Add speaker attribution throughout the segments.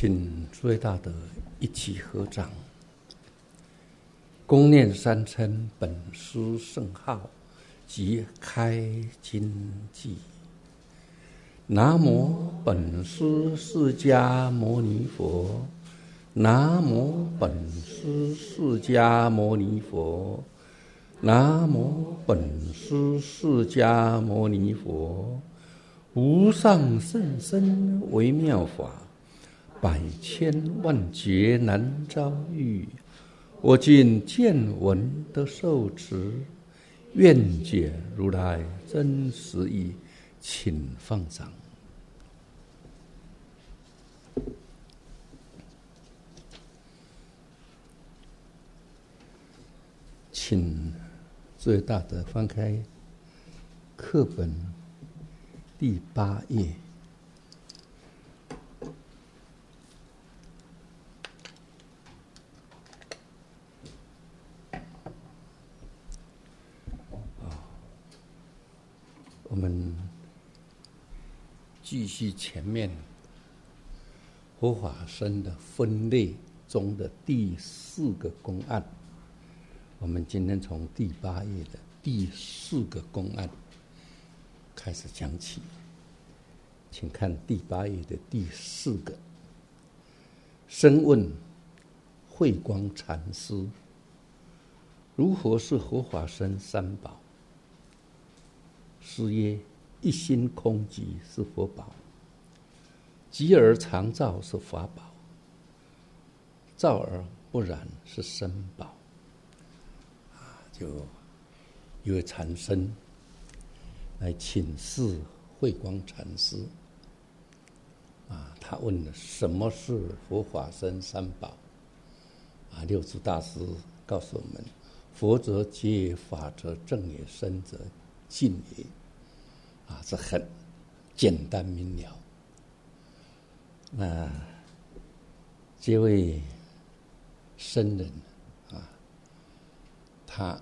Speaker 1: 请诸位大德一起合掌，恭念三称本师圣号及开经偈。南无本师释迦牟尼佛，南无本师释迦牟尼佛，南无本师释迦牟尼佛。无上甚深微妙法，百千万劫难遭遇。我今见闻得受持，愿解如来真实义，请放掌。请诸位大德翻开课本第8页。我们继续前面佛法僧的分类中的第4个公案。我们今天从第8页的第4个公案开始讲起，请看第8页的第4个。僧问慧光禅师：如何是佛法僧三宝？师曰：一心空寂是佛宝，寂而常照是法宝，照而不染是僧宝。就一位禅僧来请示慧光禅师，他问了什么是佛法僧三宝。六祖大师告诉我们：佛则觉也，法则正也，僧则净也。这很简单明了。那这位僧人他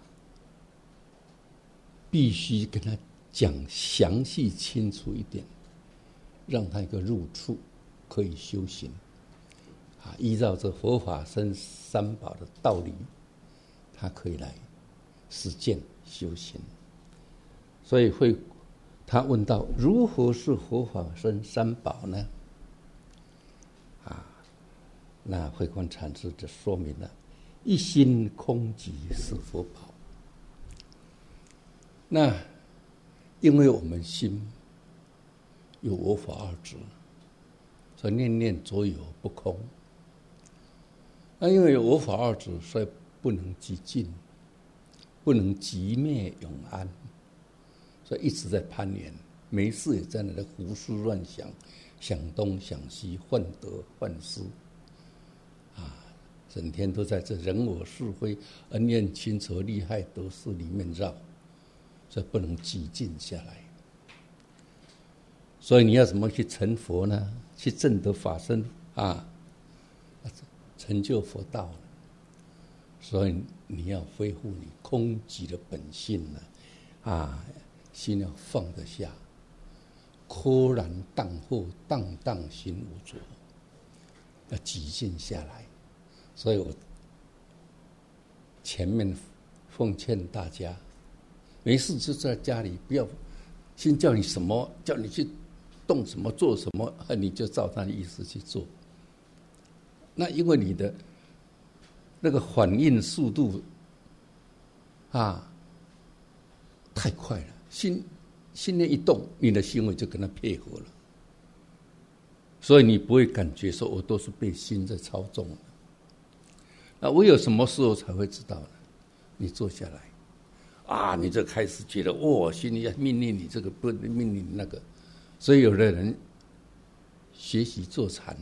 Speaker 1: 必须跟他讲详细清楚一点，让他一个入处可以修行。依照这佛法僧三宝的道理，他可以来实践修行。所以他问到：如何是佛法僧三宝呢？那慧光禅师就说明了：一心空寂是佛宝。那因为我们心有我法二执，所以念念着有不空。那因为有我法二执，所以不能寂静，不能寂灭永安，所以一直在攀缘，没事也在那里胡思乱想，想东想西，患得患失。整天都在这人我是非、恩怨情仇、利害得失里面绕，所以不能寂静下来。所以你要怎么去成佛呢？去证得法身成就佛道呢？所以你要恢复你空寂的本性呢，心要放得下，豁然荡后，荡荡心无着，要寂静下来。所以我前面奉劝大家，没事就在家里，不要先叫你什么，叫你去动什么做什么，你就照他的意思去做。那因为你的那个反应速度太快了，心念一动，你的行为就跟他配合了，所以你不会感觉说我都是被心在操纵的。那唯有什么时候才会知道呢？你坐下来，你就开始觉得心里要命令你这个，不命令你那个。所以有的人学习坐禅，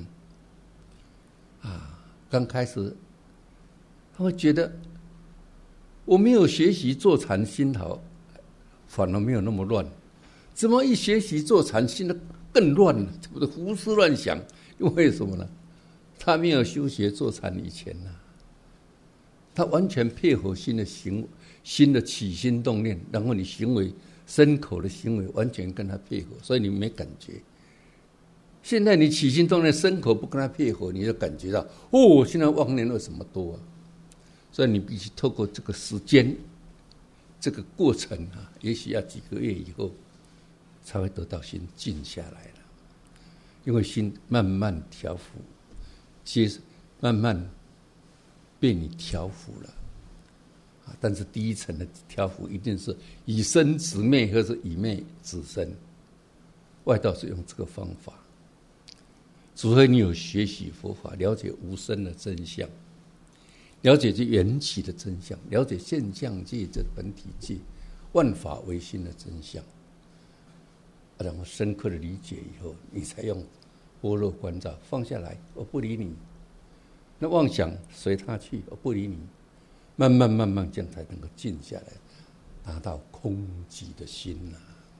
Speaker 1: 刚开始他会觉得我没有学习坐禅，心头反而没有那么乱。怎么一学习坐禅，心都更乱了，胡思乱想？因为什么呢？他没有修学坐禅以前他完全配合心的起心动念，然后你行为身口的行为完全跟他配合，所以你没感觉。 现在你起心动念，身口不跟他配合，你就感觉到哦，现在妄念为什么多啊？所以你必须透过这个时间，这个过程啊，也许要几个月以后，才会得到心静下来了。因为心慢慢调伏，慢慢被你调伏了。但是第一层的调伏一定是以身止昧，或是以昧止身。外道是用这个方法，除非你有学习佛法，了解无生的真相，了解这缘起的真相，了解现象界这本体界万法唯心的真相，然后深刻的理解以后，你才用般若观照放下来，我不理你。那妄想随他去，我不理你。慢慢这样才能够静下来，达到空寂的心啊。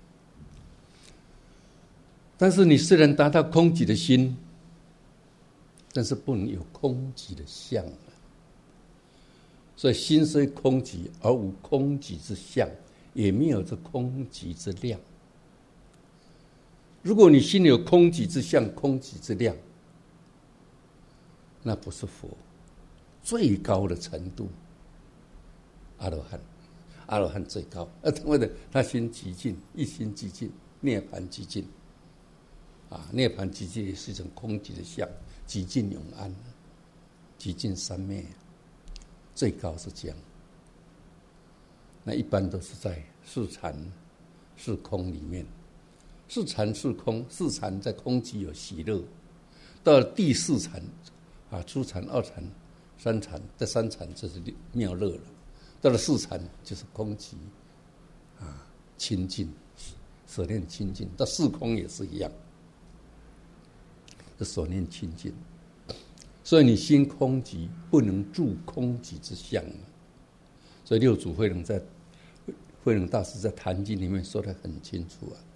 Speaker 1: 但是你虽然达到空寂的心，但是不能有空寂的相啊。所以心虽空寂而无空寂之相，也没有这空寂之量。如果你心里有空寂之相、空寂之量，那不是佛最高的程度。阿罗汉最高，为了他心极尽，一心极尽，涅槃极尽。涅槃极尽也是一种空寂的相，极尽永安，极尽三昧，最高是这样。那一般都是在四禅、四空里面，四禅四空，四禅在空寂有喜乐，到了第四禅，初禅、二禅、三禅，在三禅就是妙乐了。到了四禅就是空寂清净，所念清净。到四空也是一样，这所念清净。所以你心空寂，不能住空寂之相。所以六祖慧能大师在《坛经》里面说得很清楚啊：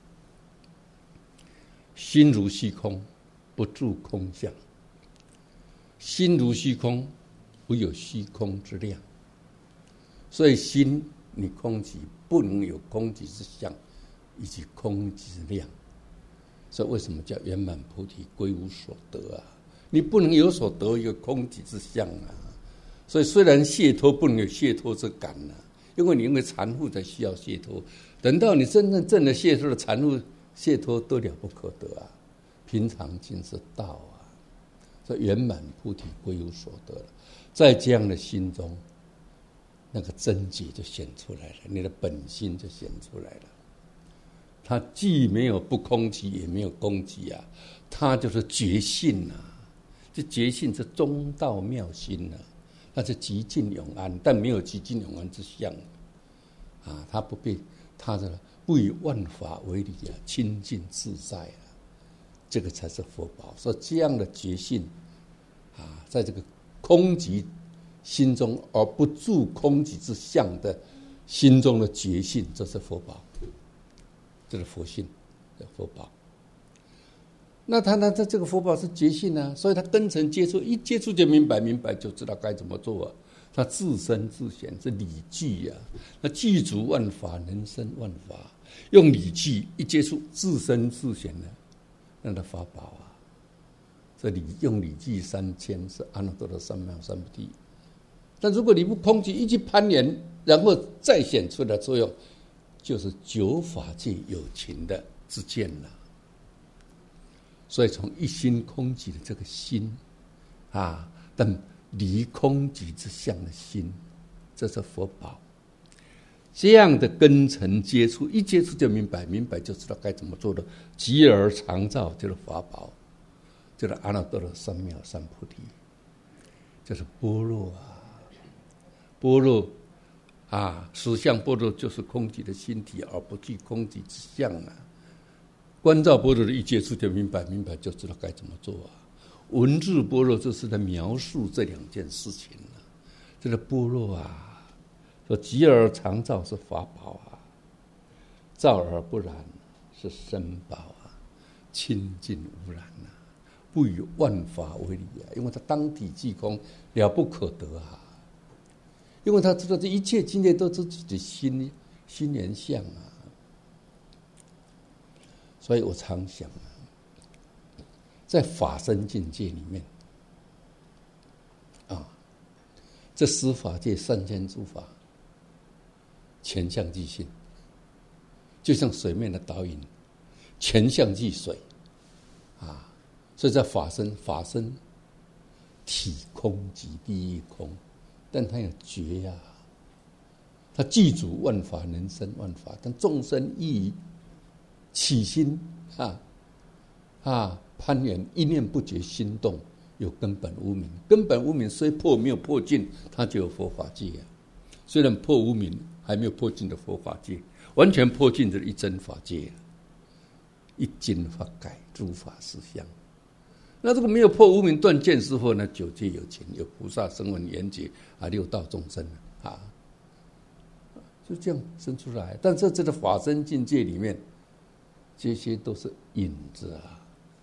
Speaker 1: 心如虚空，不住空相；心如虚空，不有虚空之量。所以心你空寂，不能有空寂之相，以及空寂之量。所以为什么叫圆满菩提归无所得啊？你不能有所得一个空寂之相啊。所以虽然解脱，不能有解脱之感啊，因为你因为缠缚才需要解脱。等到你真正证了解脱的缠缚解脱，都了不可得啊。平常尽是道啊。所以圆满菩提归无所得了。在这样的心中，那个真解就显出来了，你的本心就显出来了。它既没有不空寂，也没有空寂啊，它就是觉性啊。这觉性是中道妙心啊，它是极尽永安，但没有极尽永安之相啊。它不被它的不以万法为理啊，清净自在啊，这个才是佛宝。所以这样的觉性在这个空寂心中而不住空寂之相的心中的觉性，这是佛宝，这是佛性的佛宝。那他这个佛宝是觉性啊，所以他根尘接触，一接触就明白就知道该怎么做啊。他自身自显是理具啊，那具足万法，能生万法，用理具一接触，自身自显的那个法宝啊。这用理具3000是阿耨多罗三藐三菩提。但如果你不空寂，一去攀缘，然后再显出的作用，就是九法界有情的之见了。所以从一心空寂的这个心但离空寂之相的心，这是佛宝。这样的根尘接触，一接触就明白就知道该怎么做的，极而常照就是法宝，就是阿耨多罗三藐三菩提，就是般若啊。般若实相般若就是空寂的心体，而不具空寂之相啊。观照般若的一接触就明白就知道该怎么做啊。文字般若就是在描述这两件事情啊。这个般若说极而常照是法宝啊，照而不染是身宝啊，清净无染啊，不以万法为理啊，因为它当体即空，了不可得啊。因为他知道这一切境界都是自己的心缘相啊。所以我常想在法身境界里面啊，这十法界三千诸法全相即性，就像水面的倒影，全相即水啊。所以在法身体空即地狱空，但他有觉呀，他具足万法能生万法，但众生亦起心攀缘，一念不觉心动，有根本无明。根本无明虽破没有破尽，它就有佛法界啊。虽然破无明，还没有破尽的佛法界，完全破尽的一真法界，一经法界，诸法实相。那这个没有破无明断见之后呢，九界有情，有菩萨、声闻、缘觉六道众生啊，就这样生出来。但是这个法身境界里面，这些都是影子啊。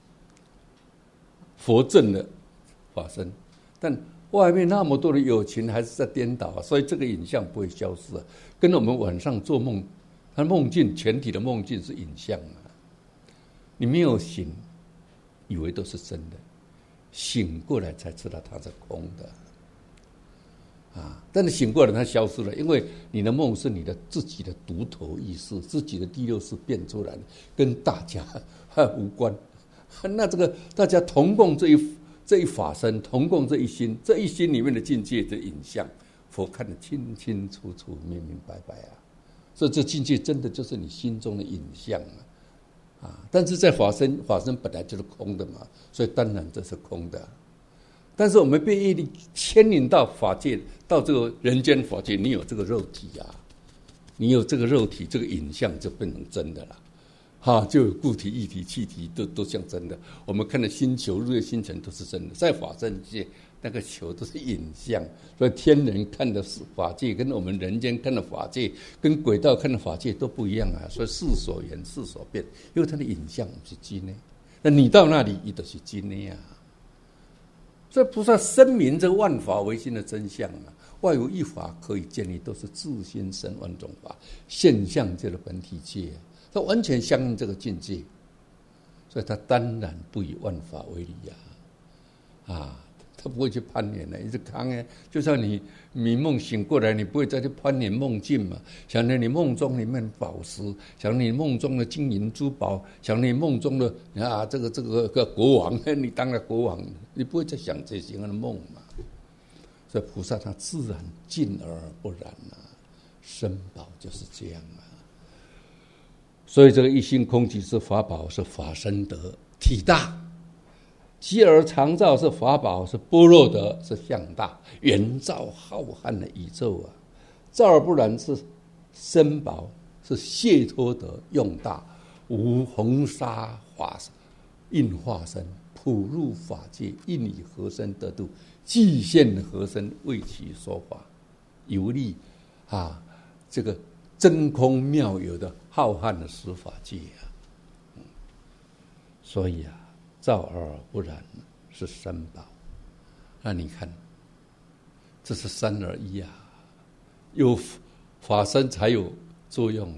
Speaker 1: 佛证的法身，但外面那么多的有情还是在颠倒啊，所以这个影像不会消失啊。跟我们晚上做梦，他梦境全体的梦境是影像啊，你没有醒，以为都是真的，醒过来才知道它是空的啊。但是醒过来它消失了，因为你的梦是你的自己的独头意识，自己的第六识变出来的，跟大家无关。那这个大家同共这一法身，同共这一心，这一心里面的境界的影像，佛看得清清楚楚、明明白白啊。所以这境界真的就是你心中的影像啊。但是在法身本来就是空的嘛，所以当然这是空的。但是我们被业力牵引到法界，到这个人间法界，你有这个肉体啊，你有这个肉体，这个影像就变成真的了。就有固体、液体、气体都像真的。我们看的星球、日月星辰都是真的，在法身界那个球都是影像。所以天人看的法界跟我们人间看的法界，跟轨道看的法界都不一样啊。所以事所缘，事所变，因为它的影像不是真的。那你到那里，也都是真的啊。所以菩萨声明这万法唯心的真相啊，外有一法可以建立，都是自心生万种法，现象界的本体界啊。他完全相应这个境界，所以他当然不以万法为理他不会去攀缘的，一直扛就像你迷梦醒过来，你不会再去攀缘梦境嘛？想着你梦中里面宝石，想你梦中的金银珠宝，想你梦中的这个国王，你当了国王，你不会再想这些的梦嘛？所以菩萨他自然静而不染身宝就是这样所以这个一心空寂是法宝，是法身德，体大；极而常照是法宝，是般若德，是相大，远照浩瀚的宇宙照而不染是身宝，是解脱德，用大，无红沙化应化身，普入法界，应以和身得度，具现和身为其说法，游历这个真空妙有的浩瀚的十法界所以照而不染是三宝。那你看，这是三而一有法身才有作用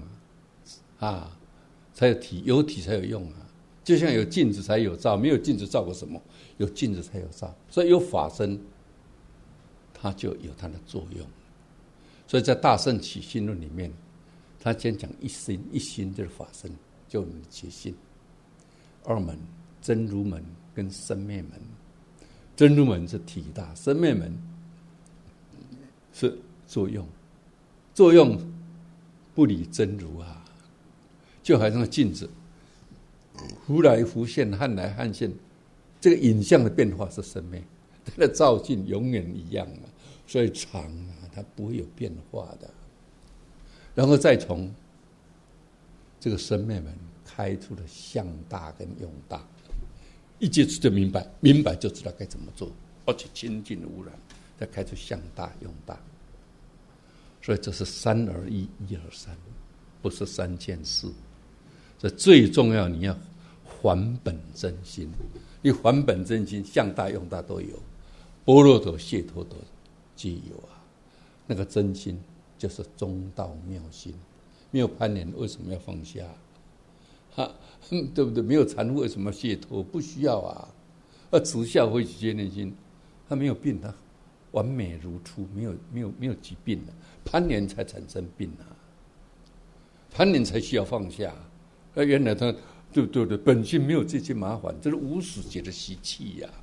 Speaker 1: 才有体，有体才有用就像有镜子才有照，没有镜子照过什么？有镜子才有照，所以有法身，它就有它的作用。所以在《大圣起信论》里面，他先讲一心，一心就是法身，就我们的觉性。二门真如门跟生灭门，真如门是体大，生灭门是作用，作用不离真如就好像镜子，忽来忽现，汉来汉现，这个影像的变化是生灭，它的照镜永远一样所以常它不会有变化的。然后再从这个生灭门开出了相大跟用大，一接触就明白，明白就知道该怎么做，而且清净无染，再开出相大用大。所以这是三而一，一而三，不是三件事。这最重要，你要还本真心，你还本真心，相大用大都有，般若陀、解脱陀皆有那个真心就是中道妙心，没有攀缘为什么要放下对不对？没有缠缚为什么要解脱？不需要慈孝会喜坚宁心，他没有病，他完美如初，没有疾病了。攀缘才产生病啊，攀缘才需要放下。原来他对本性没有这些麻烦，这是无始劫的习气呀。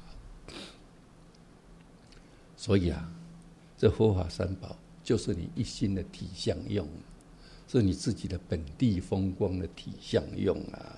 Speaker 1: 所以啊，这佛法三宝就是你一心的体相用，是你自己的本地风光的体相用啊。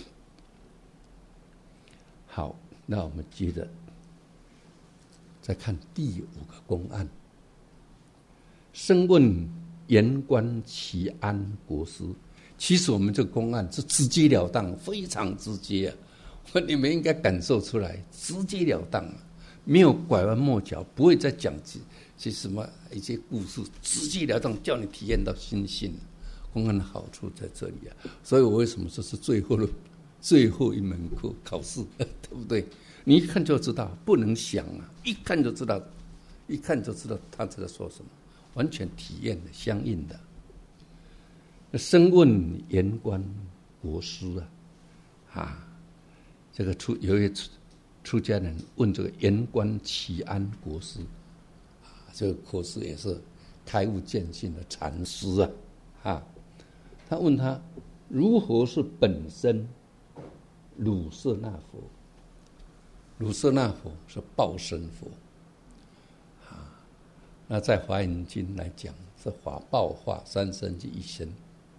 Speaker 1: 好，那我们接着再看第5个公案。生问言官齐安国师，其实我们这个公案是直截了当，非常直接啊！你们应该感受出来，直截了当啊，没有拐弯抹角，不会再讲些什么一些故事，直截了当，叫你体验到心性。公案的好处在这里啊，所以我为什么说是最后一门课考试，对不对？你一看就知道，不能想啊，一看就知道他在说什么。完全体验的相应的。生问言官国师这个有一位出家人问这个言官齐安国师这个国师也是开悟见性的禅师他问他如何是本身鲁舍那佛？鲁舍那佛是报身佛。那在《华严经》来讲，是法报化三身即一身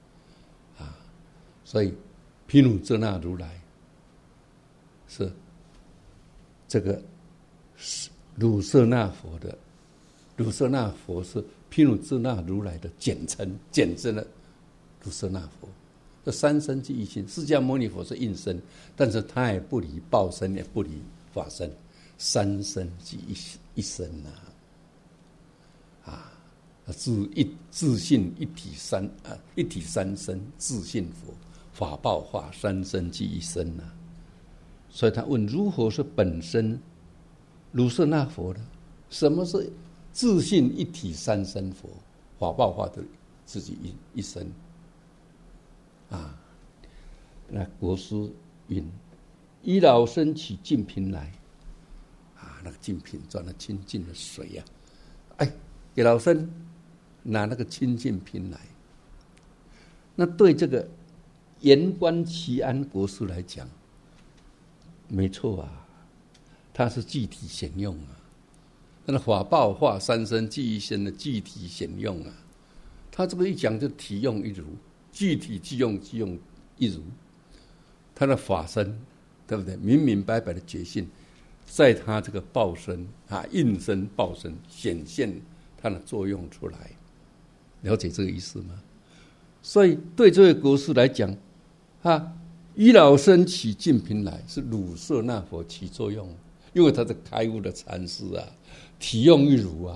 Speaker 1: 所以毗卢遮那如来是这个鲁舍那佛的，鲁舍那佛是毗卢遮那如来的简称了鲁舍那佛。这三身即一心，释迦牟尼佛是应身，但是他也不离报身，也不离法身，三身即一身自性一体三身，自性佛，法报化三身即一身所以他问如何是本身鲁舍那佛呢？什么是自性一体三身佛？法报化的自己一身那国师云：依老僧取净瓶来那个净瓶装了清净的水给老僧拿那个清净瓶来。那对这个言官齐安国师来讲，没错他是具体显用那法报化三身即一身的具体显用他这个一讲就体用一如，具体即用一如，他的法身对不对？明明白白的觉性，在他这个报身应身报身显现它的作用出来，了解这个意思吗？所以对这位国师来讲依老僧取净瓶来，是鲁舍那佛起作用，因为他是开悟的禅师体用一如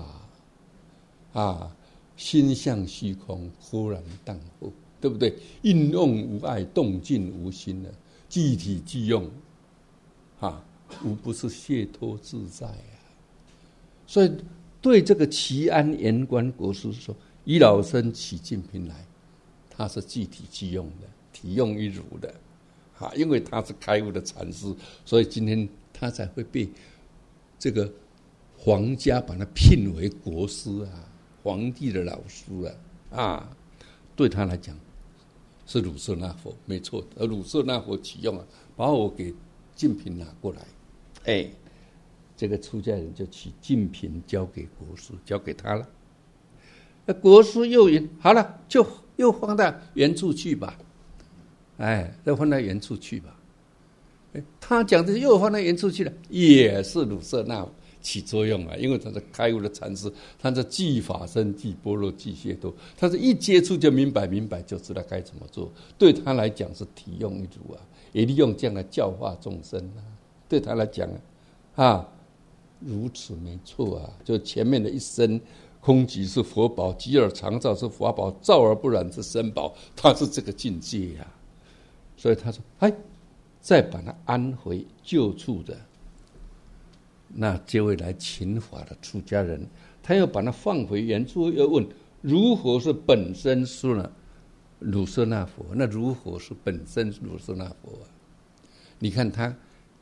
Speaker 1: 心向虚空，忽然荡后，对不对？应用无碍，动静无心具体即用无不是解脱自在所以对这个齐安言官国师说，依老僧取净瓶来，他是具体即用的，体用一如的因为他是开悟的禅师，所以今天他才会被这个皇家把他聘为国师皇帝的老师对他来讲是鲁舍那佛没错，而鲁舍那佛启用把我给净瓶拿过来，这个出家人就取净瓶交给国师，交给他了。那国师又云：好了，就又放到原处去吧。再放到原处去吧。他讲的又放到原处去了，也是鲁舍那起作用因为他是开悟的禅师，他是即法身即般若即解脱，他是一接触就明白就知道该怎么做，对他来讲是体用一如也利用这样来教化众生对他来讲如此没错就前面的一身空寂是佛宝，寂而常照是法宝，照而不染是身宝，他是这个境界所以他说再把他安回旧处的那这位来请法的出家人，他又把他放回原处，又问如何是本身鲁舍那佛？那如何是本身鲁舍那佛你看他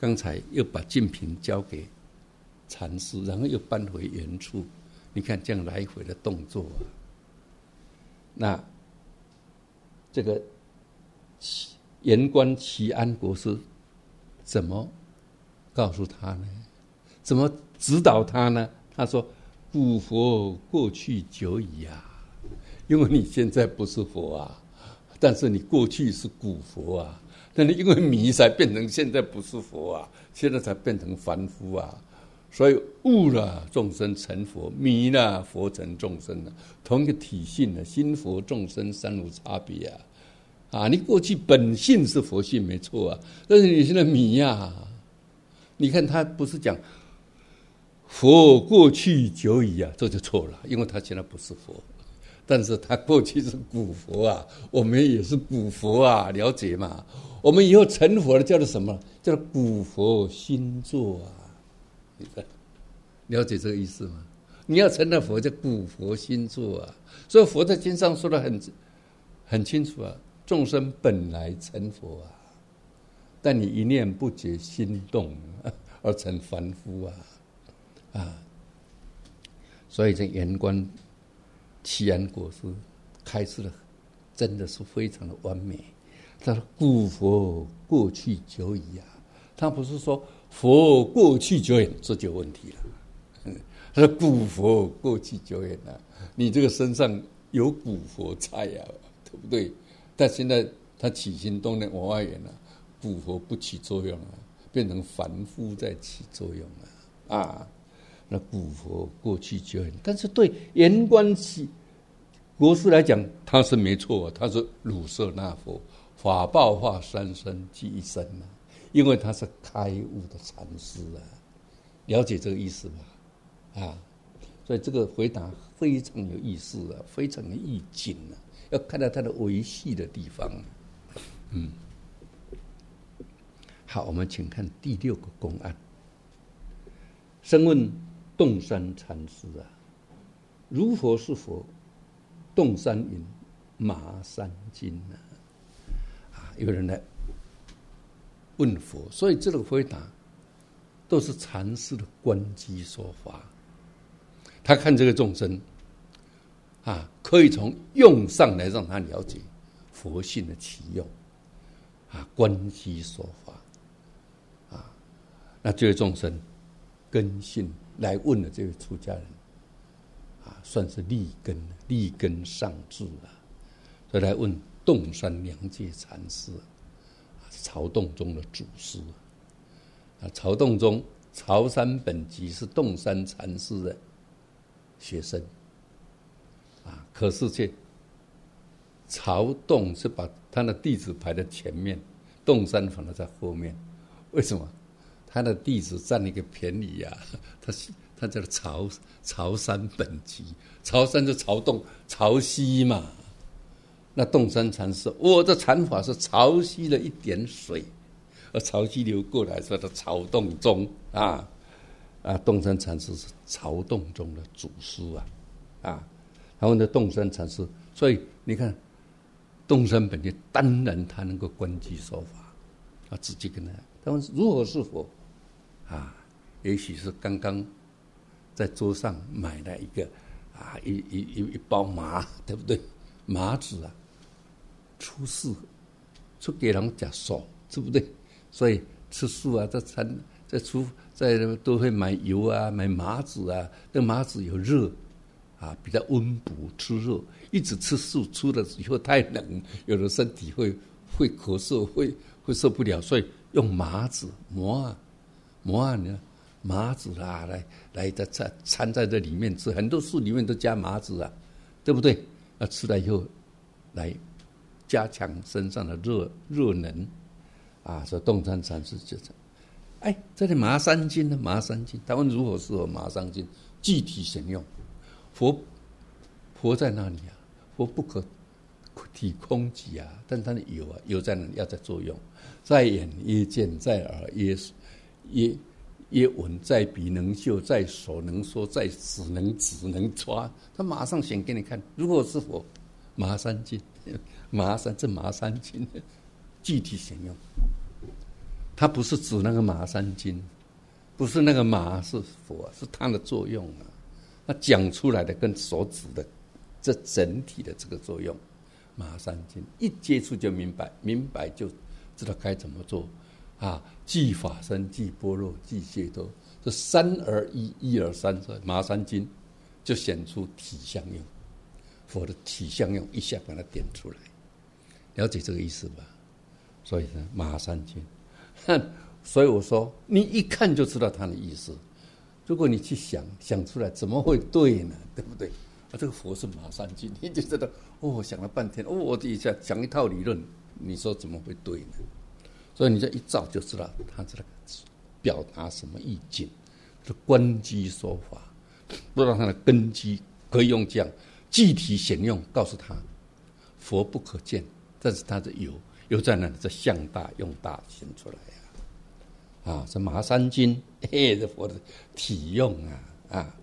Speaker 1: 刚才又把净瓶交给禅师，然后又搬回原处，你看这样来回的动作啊。那这个圆观齐安国师怎么告诉他呢？怎么指导他呢？他说：“古佛过去久矣啊，因为你现在不是佛啊，但是你过去是古佛啊。但是因为迷才变成现在不是佛啊，现在才变成凡夫啊。所以悟了众生成佛，迷了佛成众生了，同一个体性的心佛众生三无差别啊。啊，你过去本性是佛性没错啊，但是你现在迷啊。你看他不是讲佛过去久矣啊，这就错了，因为他现在不是佛，但是他过去是古佛啊，我们也是古佛啊，了解吗？我们以后成佛了叫做什么？叫做古佛新作啊，你看了解这个意思吗？你要成了佛叫古佛新作啊，所以佛在经上说的很清楚啊，众生本来成佛啊，但你一念不觉心动而成凡夫啊，所以这圆观齐安国师开示的真的是非常的完美。他说：“古佛过去久矣啊，他不是说佛过去久远，这就有问题了。他说古佛过去久远啊，你这个身上有古佛在啊，对不对？但现在他起心动念往外缘了，古佛不起作用了，变成凡夫在起作用了啊。那古佛过去久远，但是对圆观齐国师来讲，他是没错，他是汝舍那佛。”法报化三身即一身啊，因为他是开悟的禅师啊，了解这个意思吧？啊，所以这个回答非常有意思啊，非常有意境啊，要看到他的维系的地方。好，我们请看第6个公案。生问洞山禅师啊，如佛是佛？洞山云：麻三经啊。有人来问佛，所以这个回答都是禅师的观机说法。他看这个众生啊，可以从用上来让他了解佛性的起用啊，观机说法啊。那这位众生根性来问的这位出家人啊，算是立根上智啊，所以来问洞山良介禅师，曹洞宗的祖师啊。曹洞宗曹山本集是洞山禅师的学生啊，可是曹洞是把他的弟子排在前面，洞山反而在后面。为什么？他的弟子占了一个便宜啊，他叫曹山本集，曹山就曹洞曹溪嘛。那洞山禅师，我的禅法是潮汐了一点水，而潮汐流过来，说的曹洞宗啊，洞山禅师是曹洞宗的祖师啊，他问的洞山禅师，所以你看，洞山本觉当然他能够观机说法，他直接跟他问如何是佛啊？也许是刚刚在桌上买了一个一包麻，对不对？麻子啊。出世，给人吃素，对不对？所以吃素啊，在都会买油啊，买麻子啊。那麻子有热啊，比较温补，吃热。一直吃素，吃了以后太冷，有的身体会咳嗽，会受不了，所以用麻子磨啊，呢麻子啊，来掺在这里面吃。很多素里面都加麻子啊，对不对？那吃了以后来加强身上的热能啊，所以洞山禅师就这里麻三经呢？麻三经，他问如何适合麻三经具体显用？佛在哪里啊？佛不可体空寂啊，但他的有在哪里？要在作用，在眼曰见，在耳曰闻，在鼻能嗅，在手能说，在指能指能抓，他马上显给你看。如果是佛，麻三经。麻三经具体显用它不是指那个马三金，不是那个马是佛，是它的作用啊。它讲出来的跟所指的这整体的这个作用，马三金一接触就明白，明白就知道该怎么做啊。即法身，即般若，即解脱，这三而一，一而三，马三金就显出体相用，佛的体相用一下把它点出来，了解这个意思吧？所以呢，马三金，所以我说你一看就知道它的意思。如果你去想出来，怎么会对呢？对不对？啊，这个佛是马三金，你就知道哦，想了半天，哦，我这一下讲一套理论，你说怎么会对呢？所以你这一照就知道他这个表达什么意境，是观机说法，不知道它的根基，可以用这样具体显用告诉他，佛不可见，但是他的有在那里，这相大用大显出来啊，这马三金，这佛的体用啊。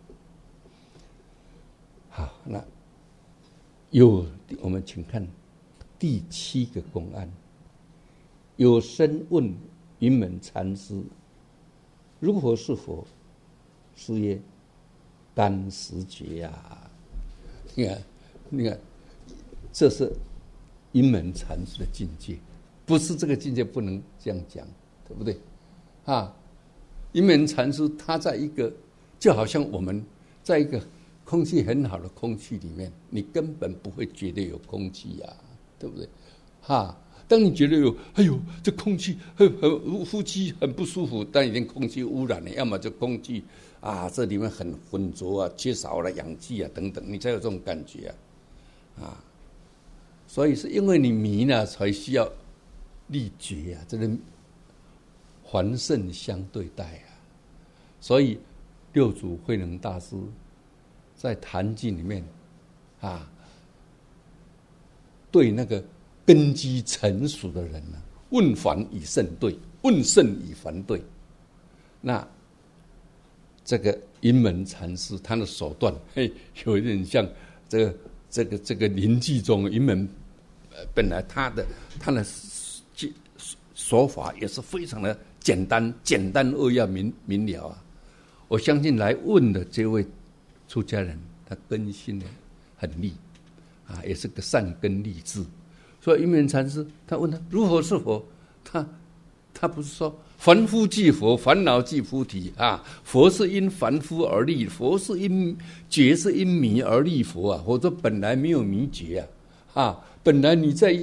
Speaker 1: 好，那我们请看第7个公案。有僧问云门禅师：如何是佛？师曰：当实觉啊！你看，这是云门禅师的境界，不是这个境界不能这样讲，对不对？啊，云门禅师他在一个，就好像我们在一个空气很好的空气里面，你根本不会觉得有空气呀，对不对？哈。当你觉得这空气呼吸很不舒服，但已经空气污染了，要么就空气啊这里面很浑浊啊，缺少了氧气啊等等，你才有这种感觉啊。所以是因为你迷呢，才需要力觉啊，这个还圣相对待啊。所以六祖慧能大师在《坛经》里面啊，对那个根基成熟的人呢，问凡以圣对，问圣以凡对。那这个云门禅师他的手段，有一点像这个临济宗云门，本来他的说法也是非常的简单扼要明了啊。我相信来问的这位出家人，他根性很利啊，也是个善根立志。所以云门禅师他问他如何是佛，他不是说凡夫即佛，烦恼即菩提啊，佛是因凡夫而立，佛是因觉是因迷而立佛啊，或者本来没有迷觉啊，本来你在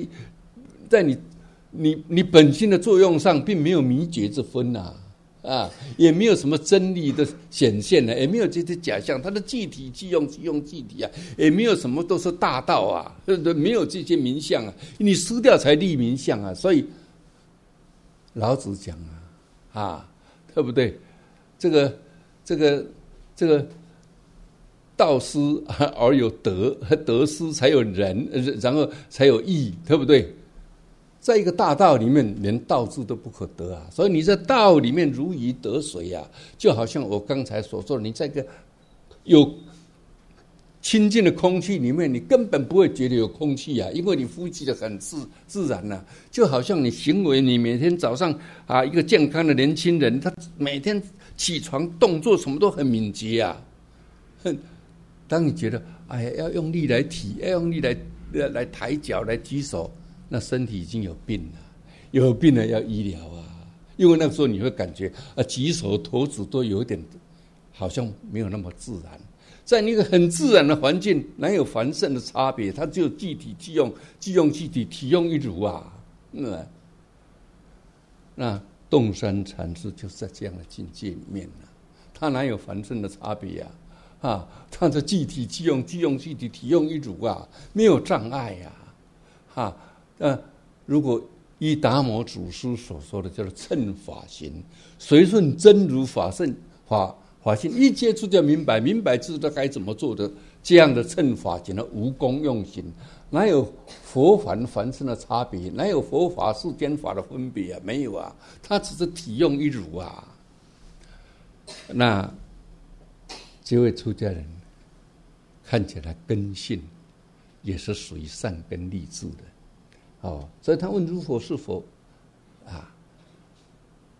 Speaker 1: 你本性的作用上并没有迷觉之分啊，也没有什么真理的显现也没有这些假象，它的具体即用具体也没有什么都是大道啊，没有这些名相你失掉才立名相所以老子讲对不对？这个道失而有德，德失才有仁，然后才有义，对不对？在一个大道里面，连道字都不可得所以你在道里面如鱼得水就好像我刚才所说的，你在一个有清净的空气里面，你根本不会觉得有空气因为你呼吸的很自然就好像你行为，你每天早上一个健康的年轻人，他每天起床动作什么都很敏捷当你觉得要用力来提，要用力来抬脚来举手，那身体已经有病了，有病了要医疗因为那个时候你会感觉举手投足都有点好像没有那么自然。在那个很自然的环境，哪有凡圣的差别？它只有具体即用，即用具体，体用一如那洞山禅师就是在这样的境界里面他哪有凡圣的差别他的具体即用，即用具体，体用一如没有障碍如果依达摩祖师所说的叫做乘法行，随顺真如法性，一接触就明白知道该怎么做的，这样的乘法行的无功用行，哪有佛凡圣的差别？哪有佛法世间法的分别没有它只是体用一如那这位出家人看起来根性也是属于善根立志的所以他问如何是佛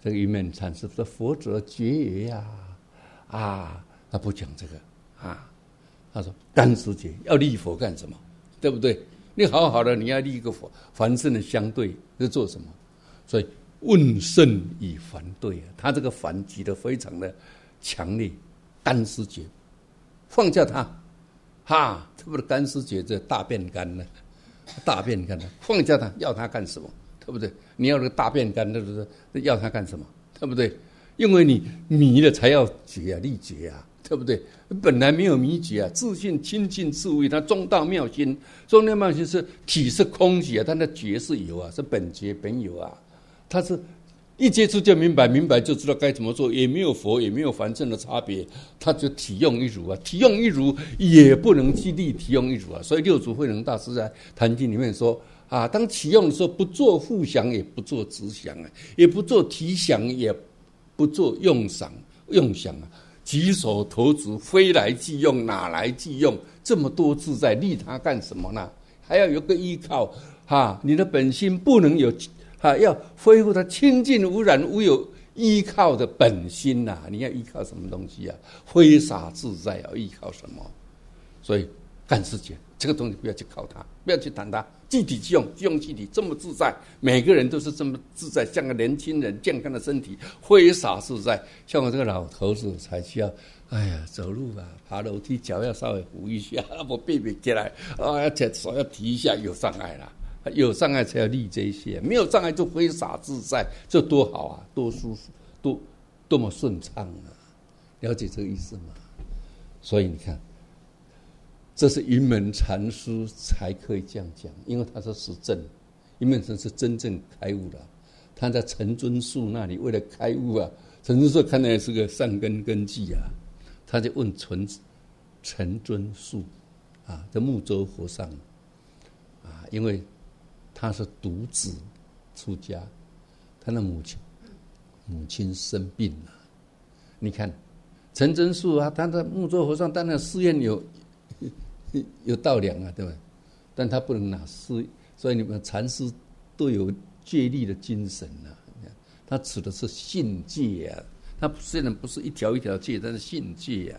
Speaker 1: 这个云门禅师的佛者觉也呀，他不讲这个啊，他说干实觉要立佛干什么？对不对？你好好的你要立一个佛，凡圣的相对是做什么？所以问圣以凡对啊，他这个凡举得非常的强烈，干实觉放下他，这不是干实觉这大便干呢？大便干呢？放下他，要他干什么？对不对？你要这个大便干，对不对？要他干什么？对不对？因为你迷了才要觉啊，立觉啊，对不对？本来没有迷觉啊，自信清净智慧，它中道妙心，中道妙心是体是空寂啊，但那觉是有啊，是本觉本有啊，它是一接触就明白，明白就知道该怎么做，也没有佛也没有凡圣的差别，它就体用一如啊，体用一如也不能去立体用一如啊，所以六祖慧能大师在《坛经》里面说。当启用的时候，不做复想，也不做直想也不做提想，也不做用想举手投足，非来即用，哪来即用？这么多自在，立它干什么呢？还要有个依靠你的本心不能有要恢复它清净无染无有依靠的本心你要依靠什么东西挥洒自在要依靠什么？所以干事情这个东西不要去靠它，不要去谈它。具体去用，去用具体，这么自在，每个人都是这么自在，像个年轻人健康的身体，挥洒自在。像我这个老头子才需要，走路爬楼梯脚要稍微扶一下，我背起来，手要提一下，有障碍了，有障碍才要立这些，没有障碍就挥洒自在，这多好啊，多舒服，多么顺畅啊！了解这个意思吗？所以你看。这是云门禅师才可以这样讲，因为他是实证，云门禅师真正开悟了。他在陈尊树那里为了开悟陈尊树看来是个善根基他就问陈尊树这木州和尚因为他是独子出家，他的母亲生病了。你看陈尊树他的木州和尚当然寺院有道良对吧？但他不能拿施，所以你们禅师都有戒律的精神他指的是信戒他虽然不是一条一条戒，但是信戒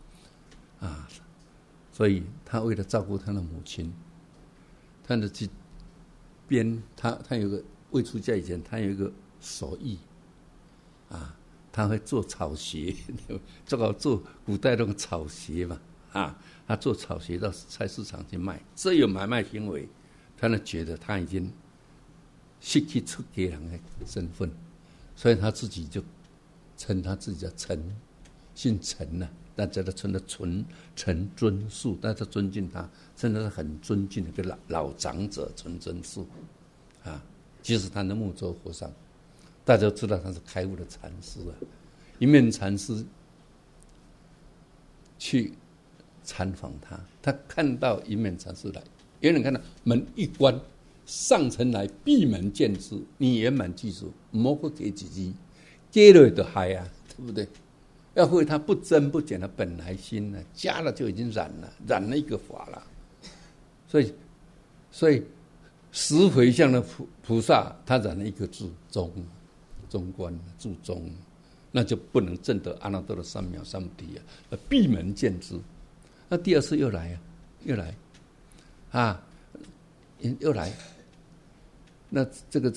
Speaker 1: 所以他为了照顾他的母亲，他的去编他有个未出家以前，他有一个手艺他会做草鞋，做古代那种草鞋嘛他做草鞋到菜市场去卖，这有买卖行为，他呢觉得他已经失去出家人的身份，所以他自己就称他自己叫陈，姓陈大家都称他陈尊树，大家尊敬他，称他是很尊敬的一个老长者陈尊树即使他的木州和尚，大家都知道他是开悟的禅师一面禅师去参访他看到云门禅师来，有人看到门一关，上层来闭门见之，你圆满记住，莫不给几句，给了就嗨对不对？要会他不增不减的本来心加了就已经染了一个法了。所以十回向的菩萨，他染了一个字中观注中，那就不能证得阿耨多罗三藐三菩提闭门见之。那第二次又来又来那这个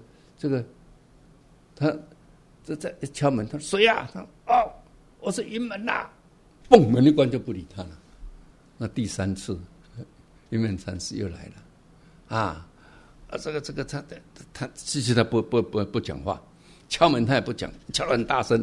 Speaker 1: 他这在敲门，他说谁他说我是云门嘣门一关就不理他了。那第三次云门禅师又来了这个他其实他不讲话，敲门他也不讲，敲得很大声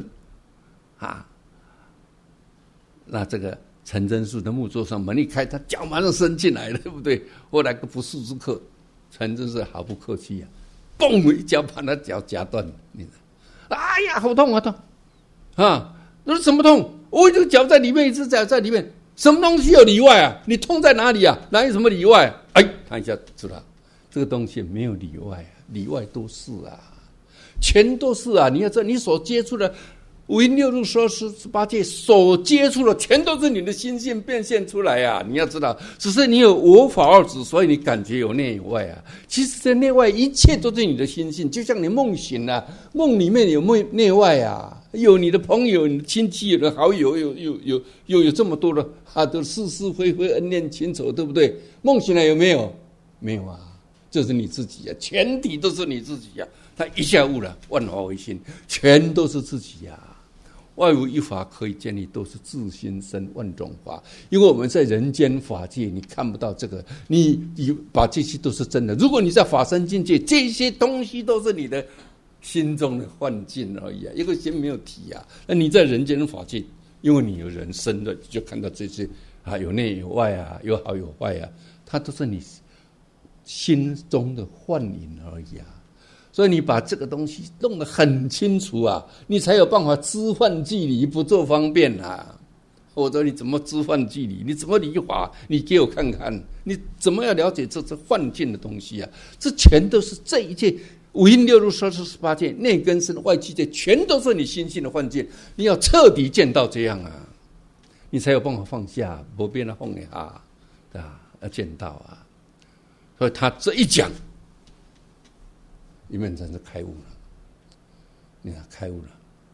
Speaker 1: 那这个陈真树的木桌上门一开，他脚马上伸进来了，对不对？后来个不速之客，陈真树毫不客气嘣一脚把他脚夹断了。哎呀，好痛好痛那是什么痛？我这个脚在里面，一只脚在里面，什么东西有里外你痛在哪里哪有什么里外？他一下知道这个东西没有里外里外都是全都是你要知道，你所接触的五阴六路18界所接触的，全都是你的心性变现出来啊！你要知道，只是你有我法二执，所以你感觉有内有外啊。其实这内外一切都是你的心性，就像你梦醒了，梦里面有内外啊，有你的朋友、你的亲戚、有的好友，有这么多的都是是非非、恩怨情仇，对不对？梦醒来有没有？没有啊，就是你自己啊，全体都是你自己啊。他一下悟了，万法唯心，全都是自己啊。外无一法可以建立，都是自心生万种法。因为我们在人间法界，你看不到这个，你把这些都是真的。如果你在法身境界，这些东西都是你的心中的幻境而已啊，一个心没有体啊。那你在人间法界，因为你有人生的，就看到这些啊，有内有外啊，有好有坏啊，它都是你心中的幻影而已啊。所以你把这个东西弄得很清楚啊，你才有办法知幻即离，不做方便啊。或者你怎么知幻即离？你怎么离法？你给我看看，你怎么要了解这幻境的东西啊？这全都是这一切五阴六路18界内根身外气界，全都是你心性的幻境。你要彻底见到这样啊，你才有办法放下，不变的放下啊，要见到啊。所以他这一讲。一面禅师开悟了，你看开悟了，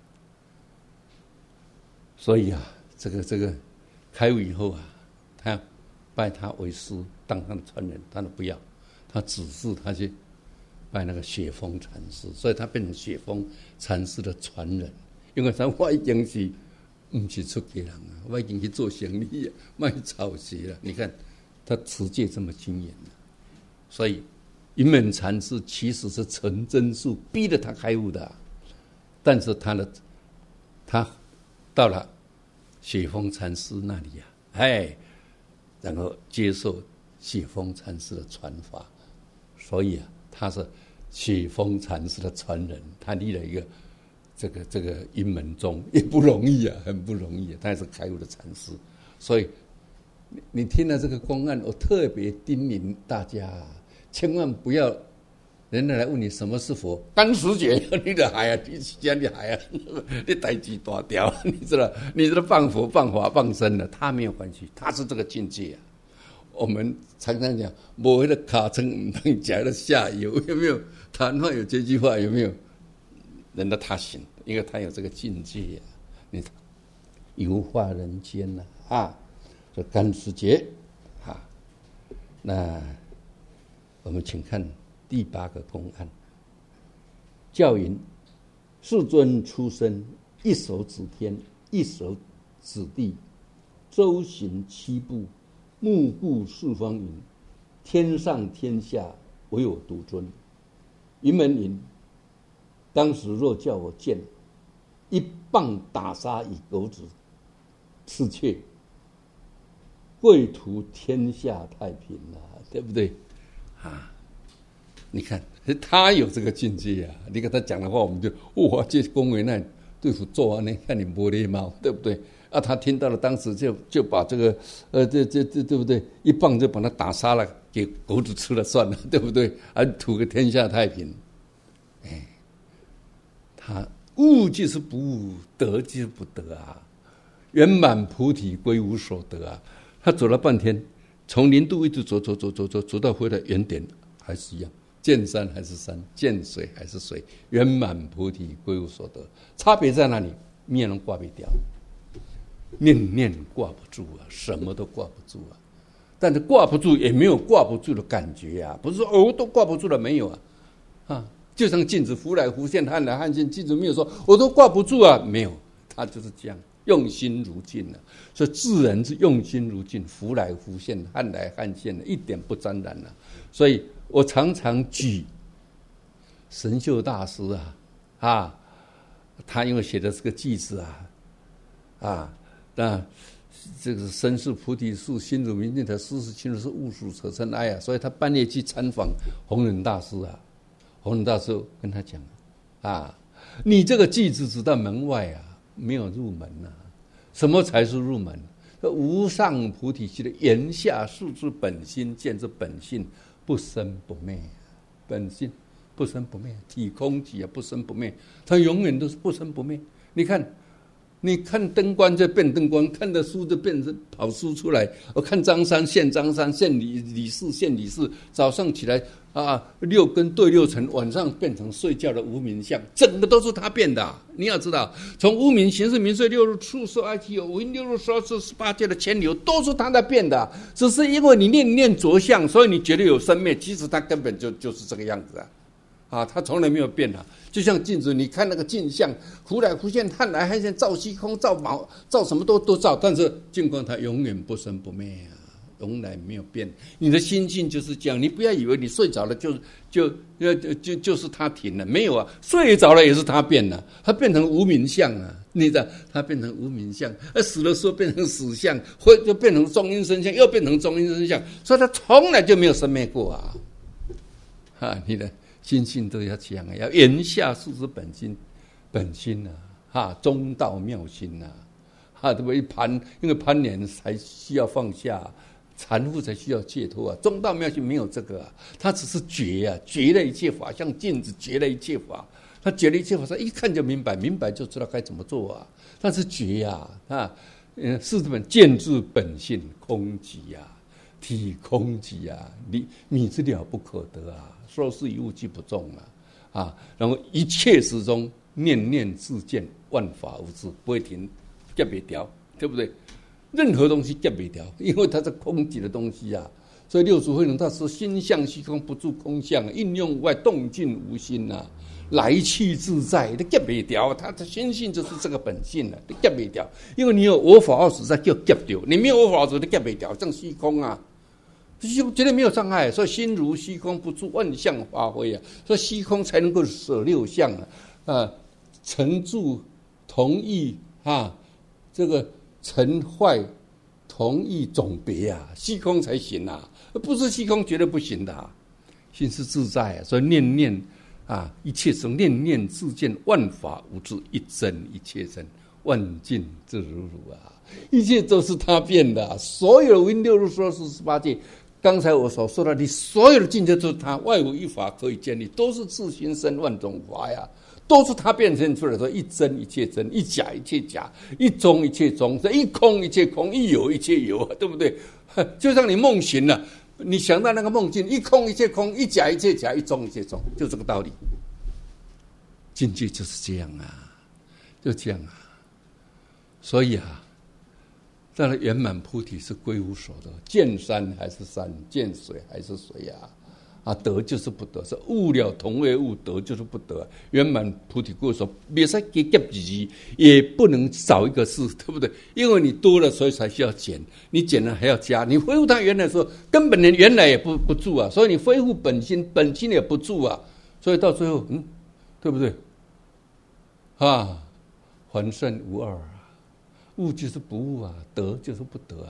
Speaker 1: 所以啊，这个开悟以后啊，他拜他为师，当他的传人，他都不要，他指示他去拜那个雪峰禅师，所以他变成雪峰禅师的传人。因为我已经是不是出家人啊，我已经去做生意啊，卖草鞋了。你看他持戒这么精严，所以。云门禅师其实是陈真术逼着他开悟的，但是他到了雪峰禅师那里啊，然后接受雪峰禅师的传法，所以啊，他是雪峰禅师的传人，他立了一个这个云门宗，也不容易啊，很不容易啊，他也是开悟的禅师，所以你听了这个公案，我特别叮咛大家啊。千万不要，人家来问你什么是佛，干师姐，你的海啊，你家的海啊，你代志大条，你知道谤佛、谤法、谤身的，他没有关系，他是这个境界啊。我们常常讲，没那个卡称不能夹的下游，有没有？谈话有这句话有没有？人的他行，因为他有这个境界啊。你游化人间呐啊，这干师姐啊，那。我们请看第8个公案。教云：世尊出生，一手指天，一手指地，周行7步，目顾四方云：天上天下，唯我独尊。云门云：当时若叫我见，一棒打杀以狗子吃却，贵图天下太平啊，对不对？你看他有这个境界啊！你跟他讲的话，我们就哇，这恭维那对付做完呢，看你没礼貌，对不对？啊，他听到了，当时就把这个这对不对？一棒就把他打杀了，给狗子吃了算了，对不对？啊，图个天下太平。他悟就是不悟，得就是不得啊！圆满菩提归无所得啊！他走了半天。从零度一直走到回来原点还是一样，见山还是山，见水还是水，圆满菩提归无所得。差别在哪里？面能挂不掉，念念挂不住啊，什么都挂不住啊。但是挂不住也没有挂不住的感觉啊，不是说都挂不住了没有啊，就像镜子浮来浮现，撼来撼现，镜子没有说我都挂不住啊，没有，它就是这样。用心如镜啊，所以自然是用心如镜，浮来浮现，撼来撼现的，一点不沾染了。所以我常常举神秀大师他因为写的这个偈子那这个身是菩提树，心如明镜台，事事清如是，悟属扯尘埃啊。所以他半夜去参访弘忍大师弘忍大师跟他讲你这个偈子只到门外啊。没有入门什么才是入门？无上菩提心的言下述之本心，见之本性不生不灭，本性不生不灭，体空体不生不灭，它永远都是不生不灭。你看你看灯光就变灯光，看的书就变成跑书出来。我看张三现张三，现李四现李四。早上起来6根对6尘，晚上变成睡觉的无名相，整个都是他变的。你要知道，从无名、行识、名色、六入、触受、爱起有五阴六入、说是18界的牵流，都是他在变的。只是因为你念着相，所以你觉得有生灭，其实他根本就是这个样子啊！他从来没有变的。就像镜子，你看那个镜像，忽来忽现，汉来汉现，照虚空，照什么都照，但是净光它永远不生不灭啊，从来没有变。你的心性就是这样，你不要以为你睡着了就是他停了，没有啊，睡着了也是他变了，他变成无名相啊，你知道，他变成无名相，死的时候变成死相，就变成中阴身相，又变成中阴身相，所以他从来就没有生灭过啊，你的心性都要这样要言下事之本心中道妙心对不对？因为攀缘才需要放下，缠缚才需要解脱中道妙心没有这个他只是觉了一切法，像镜子觉了一切法，他觉了一切法，他一看就明白就知道该怎么做他是觉是这本见至本性空寂体空寂你之了不可得说是一物即不中然后一切时中念念自见，万法无自，不会停，戒不掉，对不对？任何东西戒不掉，因为它是空寂的东西所以六祖慧能大师心相虚空，不住空相，应用无碍，动静无心来去自在，你戒不掉，他的心性就是这个本性你戒不掉，因为你有我法二实在叫戒掉，你没有我法二实在戒不掉，这样虚空绝对没有障碍，所以心如虚空，不住万象发挥所以虚空才能够舍六相成住同异这个成坏同异总别虚空才行不是虚空绝对不行的心是自在所以念念一切生念念自见，万法无自，一真一切真，万境自如如一切都是他变的所有的五阴六入说是18界。刚才我所说的，你所有的境界都是他，外无一法可以建立，都是自心生万种法都是他变成出来的。一真一切真，一假一切假，一中一切中，一空一切空，一有一切有对不对？就像你梦醒了，你想到那个梦境，一空一切空，一假一切假，一中一切中，就这个道理。境界就是这样就这样所以当然圆满菩提是归无所得，见山还是山，见水还是水得就是不得，是悟了同为悟，得就是不得圆满菩提归无所得，不可以加自己，也不能少一个事，对不对？因为你多了，所以才需要减，你减了还要加，你恢复它原来的时候，根本连原来也不住所以你恢复本心，本心也不住所以到最后对不对还胜无二悟就是不悟得就是不得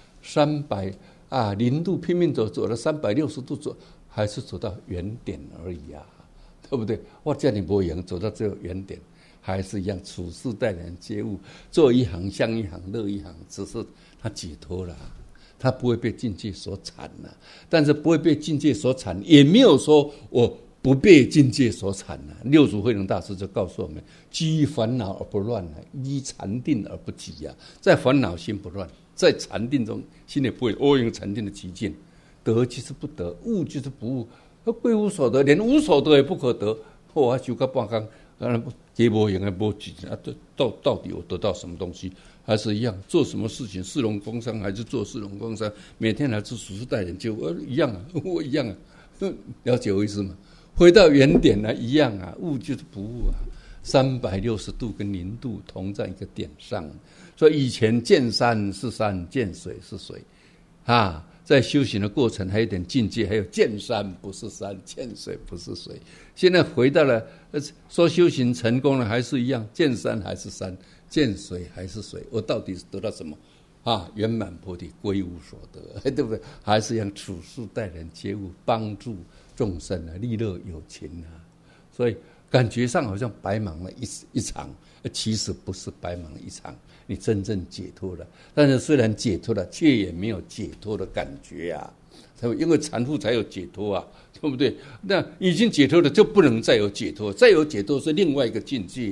Speaker 1: 3000度拼命走了360度走，还是走到原点而已对不对？我叫你不赢，走到最后原点还是一样，处事待人接物，做一行像一行乐一行，只是他解脱了他不会被境界所缠但是不会被境界所缠，也没有说我不被境界所缠六祖慧能大师就告诉我们，居烦恼而不乱依禅定而不急在烦恼心不乱，在禅定中心也不会阿蘇禅定的极境，得就是不得，悟就是不悟，归无所得，连无所得也不可得我修到半天结无用没急到底我得到什么东西？还是一样，做什么事情事农工商还是做事农工商，每天还是处事待人接物一样我一样了解我意思吗？回到原点一样悟就是不悟360度跟0度同在一个点上，所以以前见山是山，见水是水在修行的过程还有点境界，还有见山不是山，见水不是水。现在回到了说修行成功了还是一样，见山还是山，见水还是水，我到底是得到什么圆满菩提归无所得对不对？还是一样处事待人接物，帮助众生利乐有情所以感觉上好像白忙了一场，其实不是白忙了一场，你真正解脱了。但是虽然解脱了，却也没有解脱的感觉因为缠缚才有解脱对不对？那已经解脱了，就不能再有解脱，再有解脱是另外一个境界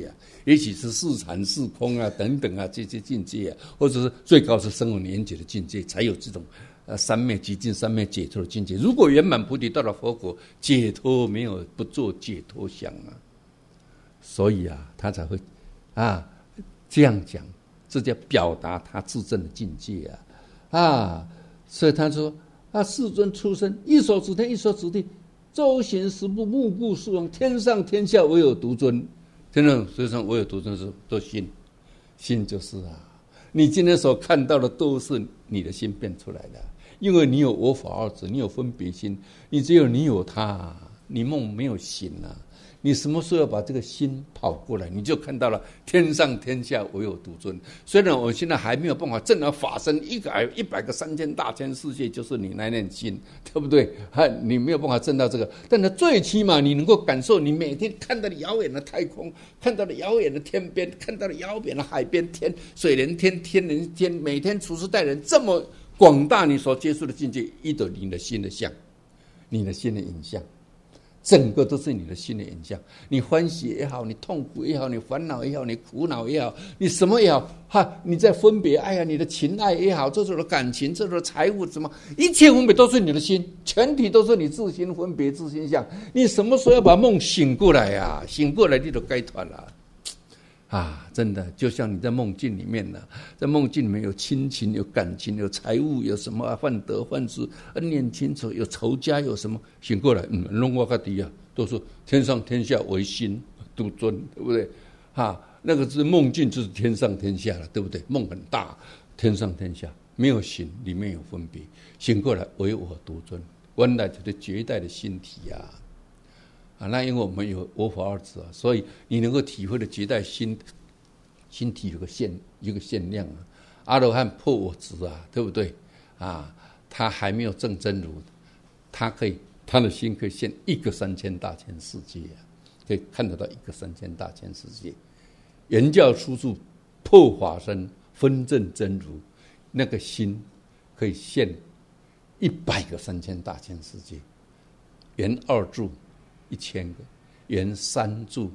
Speaker 1: 也许是四禅四空啊等等啊这些境界啊，或者是最高是声闻缘觉的境界，才有这种三昧极尽、三昧解脱的境界。如果圆满菩提到了佛果，解脱没有不做解脱相啊，所以啊，他才会这样讲，这叫表达他自证的境界所以他说世尊出生，一手指天，一手指地，周行十步，目顾四方，天上天下唯有独尊。天上世上唯有独尊是都心，心就是你今天所看到的都是你的心变出来的，因为你有我法二执，你有分别心，你只有你有他，你梦没有醒你什么时候要把这个心跑过来，你就看到了天上天下唯有独尊。虽然我现在还没有办法证得法身100个3000大千世界就是你那念心，对不对？你没有办法证到这个，但是最起码你能够感受，你每天看到的遥远的太空，看到的遥远的天边，看到的遥远的海边天，水连天，天连天，每天处世待人这么广大，你所接触的境界，一得你的心的相，你的心的影像，整个都是你的心的影像。你欢喜也好，你痛苦也好，你烦恼也好，你苦恼也好，你什么也好你在分别爱你的情爱也好，这种的感情，这种的财物，什么一切分别都是你的心，全体都是你自心分别自心相。你什么时候要把梦醒过来醒过来你就该断了真的就像你在梦境里面在梦境里面有亲情，有感情，有财物，有什么患得患失，恩怨情仇，有仇家，有什么醒过来弄我个底都是天上天下唯心独尊，对不对那个是梦境，就是天上天下了，对不对？梦很大，天上天下没有醒，里面有分别，醒过来唯我独尊，原来就是绝代的心体那因为我们有我法二执所以你能够体会的绝代心体有个限量阿罗汉破我执对不对他还没有证真如，他的心可以现1个3000大千世界可以看得到1个3000大千世界。原教出处破法身分证真如，那个心可以现100个3000大千世界。原二住1000个，原三住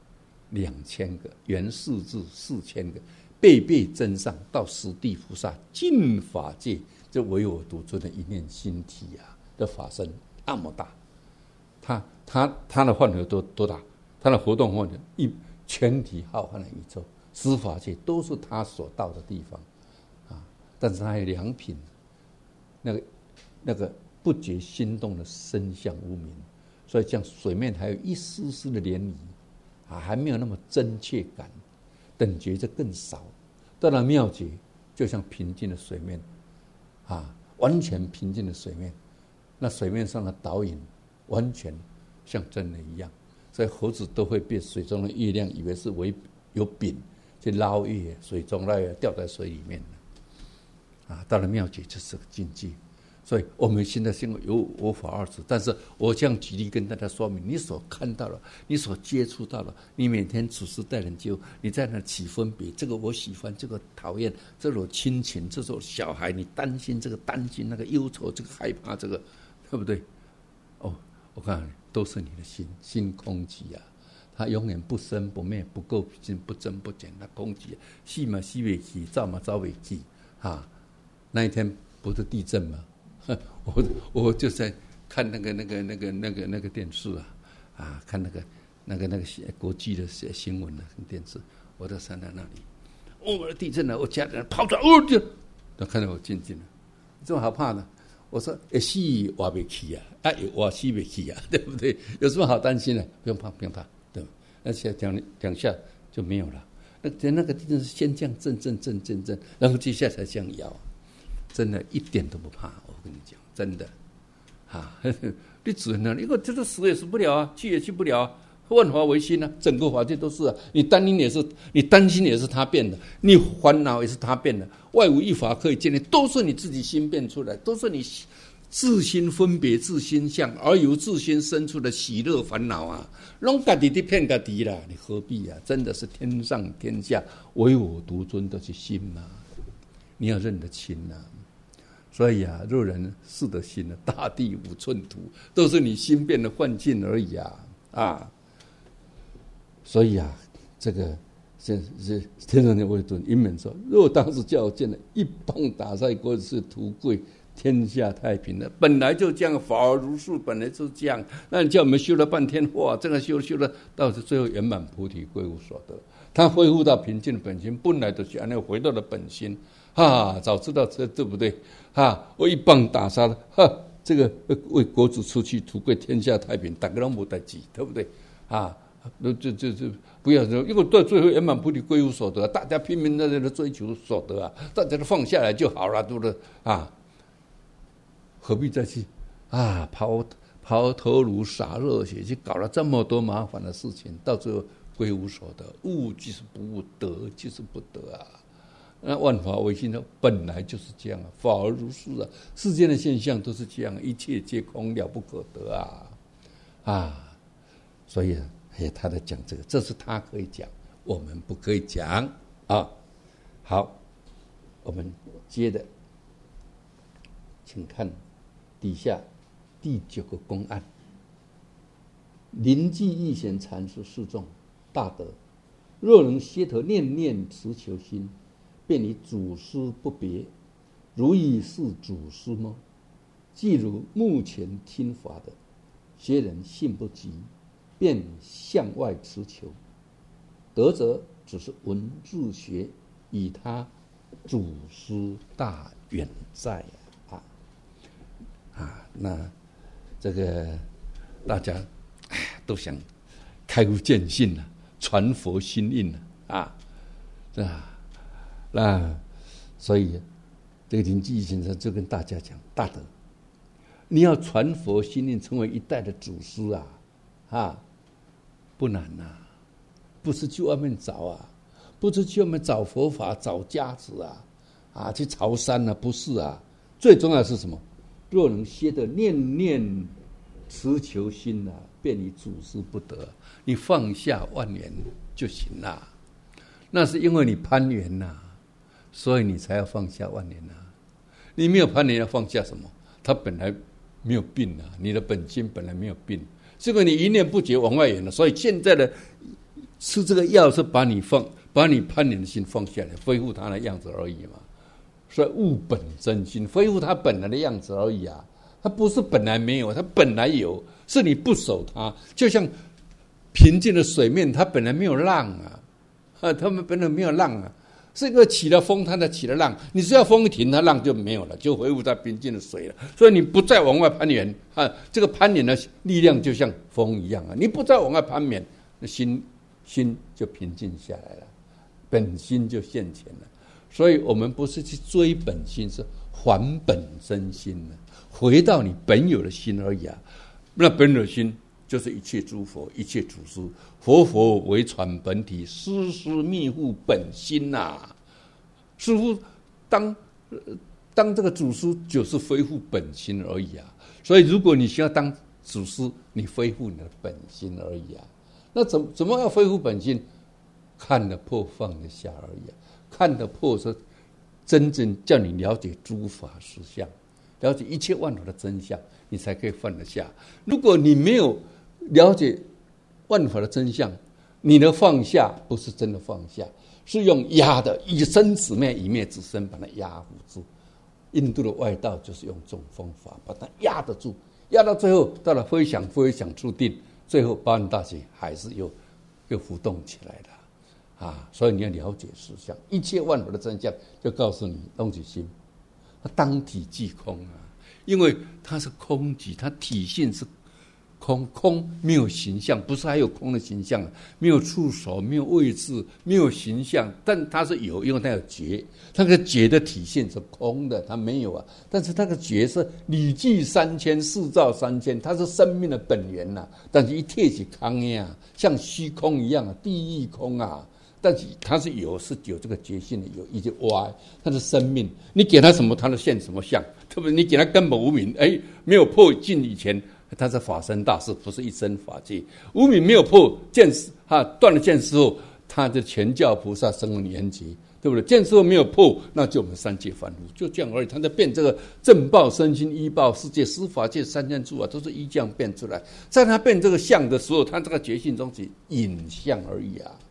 Speaker 1: 2000个，原四住4000个，辈辈增上到十地菩萨尽法界，这唯我独尊的一念心体的法身那么大，他的范围多大？他的活动范围全体浩瀚的宇宙十法界都是他所到的地方但是他有2品，那个不觉心动的身相无明，所以像水面还有一丝丝的涟漪还没有那么真切感，等觉就更少。到了妙觉，就像平静的水面完全平静的水面，那水面上的倒影完全像真的一样。所以猴子都会被水中的月亮以为是有柄去捞月，水中捞月掉在水里面到了妙觉就是个境界。所以我们现在有我法二执，但是我这样举例跟大家说明，你所看到了，你所接触到了，你每天处事待人就你在那起分别，这个我喜欢，这个讨厌，这种亲情，这种小孩，你担心这个担心那个忧愁，这个害怕这个，对不对？我告诉你，都是你的心空寂它永远不生不灭，不垢不净，不增不减，它空寂死嘛死不去，走嘛走不去那一天不是地震吗？我就在看那个电视看那个国际的新闻电视，我在站在那里，地震了，我家人跑出来，就看到我进了，这么好怕呢？我说死活不去活死不去对不对？有什么好担心的？不用怕，对吧？而且两下就没有了。那个地震是先这样震，然后接下来才这样摇，真的一点都不怕。我跟你讲，真的你只能因为这个死也死不了去也去不了万法唯心整个法界都是你担心也是他变的，你烦恼也是他变的，外无一法可以建立，都是你自己心变出来，都是你自心分别自心相，而由自心生出的喜乐烦恼拢自己在骗自己啦，你何必真的是天上天下唯我独尊的是心你要认得清所以若人是的心大地无寸土，都是你心变的幻境而已所以这个这天上的威顿英明说，若当时叫我见了一棒打在锅是图贵，天下太平了。本来就这样，法而如是，本来就这样。那你叫我们修了半天，哇，这个修了，到最后圆满菩提，归无所得。他恢复到平静的本心，本来就是按那回到了本心。早知道这对不对？我一棒打杀了，这个为国主出去，图贵天下太平，大家都没代志，对不对？这不要说，因为到最后圆满菩提归无所得，大家拼命在这里追求所得啊，大家都放下来就好了，对不对？何必再去抛头颅洒热血去搞了这么多麻烦的事情，到最后归无所得，悟即是不悟，得即是不得啊。那万法唯心本来就是这样啊，法而如是啊，世间的现象都是这样，一切皆空，了不可得啊。所以他在讲这个，这是他可以讲，我们不可以讲啊。好，我们接着请看底下第9个公案。临济义贤禅师示众大德，若能歇头念念持求心，便与祖师不别，如已是祖师么？既如目前听法的，些人信不及，便向外持求，得则只是文字学，与他祖师大远在那这个大家都想开悟见性了，传佛心印了那所以这个临济义先生就跟大家讲，大德，你要传佛心印，成为一代的祖师不难不是去外面找不是去外面找佛法找家子去朝山不是最重要的是什么？若能歇得念念持求心便与祖师不得。你放下万缘就行了，那是因为你攀缘所以你才要放下万缘你没有攀缘要放下什么？他本来没有病你的本心本来没有病，是因为你一念不觉往外缘了，所以现在的吃这个药是把你攀缘的心放下来，恢复它的样子而已嘛。所以悟本真心，恢复它本来的样子而已它不是本来没有，它本来有，是你不守它。就像平静的水面，它本来没有浪它们本来没有浪是因为起了风，它才起了浪。你只要风一停，它浪就没有了，就恢复它平静的水了。所以你不再往外攀缘这个攀缘的力量就像风一样你不再往外攀缘，那心就平静下来了，本心就现前了。所以我们不是去追本心，是还本真心回到你本有的心而已那本有的心就是一切诸佛，一切祖师，佛为传本体，师密护本心师父当这个祖师就是恢复本心而已所以如果你需要当祖师，你恢复你的本心而已那怎么要恢复本心？看得破放得下而已看得破是真正叫你了解诸法实相，了解一切万法的真相，你才可以放得下。如果你没有了解万法的真相，你的放下不是真的放下，是用压的，以生止灭，以灭止生，把它压服住。印度的外道就是用这种方法把它压得住，压到最后到了非想处定，最后八万大劫还是又浮动起来了所以你要了解实相，一切万法的真相就告诉你东西心，它当体即空因为它是空寂，它体性是空没有形象，不是还有空的形象没有触手，没有位置，没有形象，但它是有，因为它有觉，它的觉的体现是空的，它没有但是它的觉是理具3000，四照3000，它是生命的本源但是一贴起空像虚空一样地狱空但是它是有这个觉性的，有一些它是生命，你给它什么它就现什么相，对不对？你给它根本无明没有破尽以前，它是法身大事，不是一生法界。无明没有破见断了见识后，它的全教菩萨生闻缘觉，对不对？见识后没有破，那就我们三界凡夫，就这样而已。它在变这个正报、身心依报、世界、司法界、三千处都是依这样变出来。在它变这个相的时候，它这个觉性中是影像而已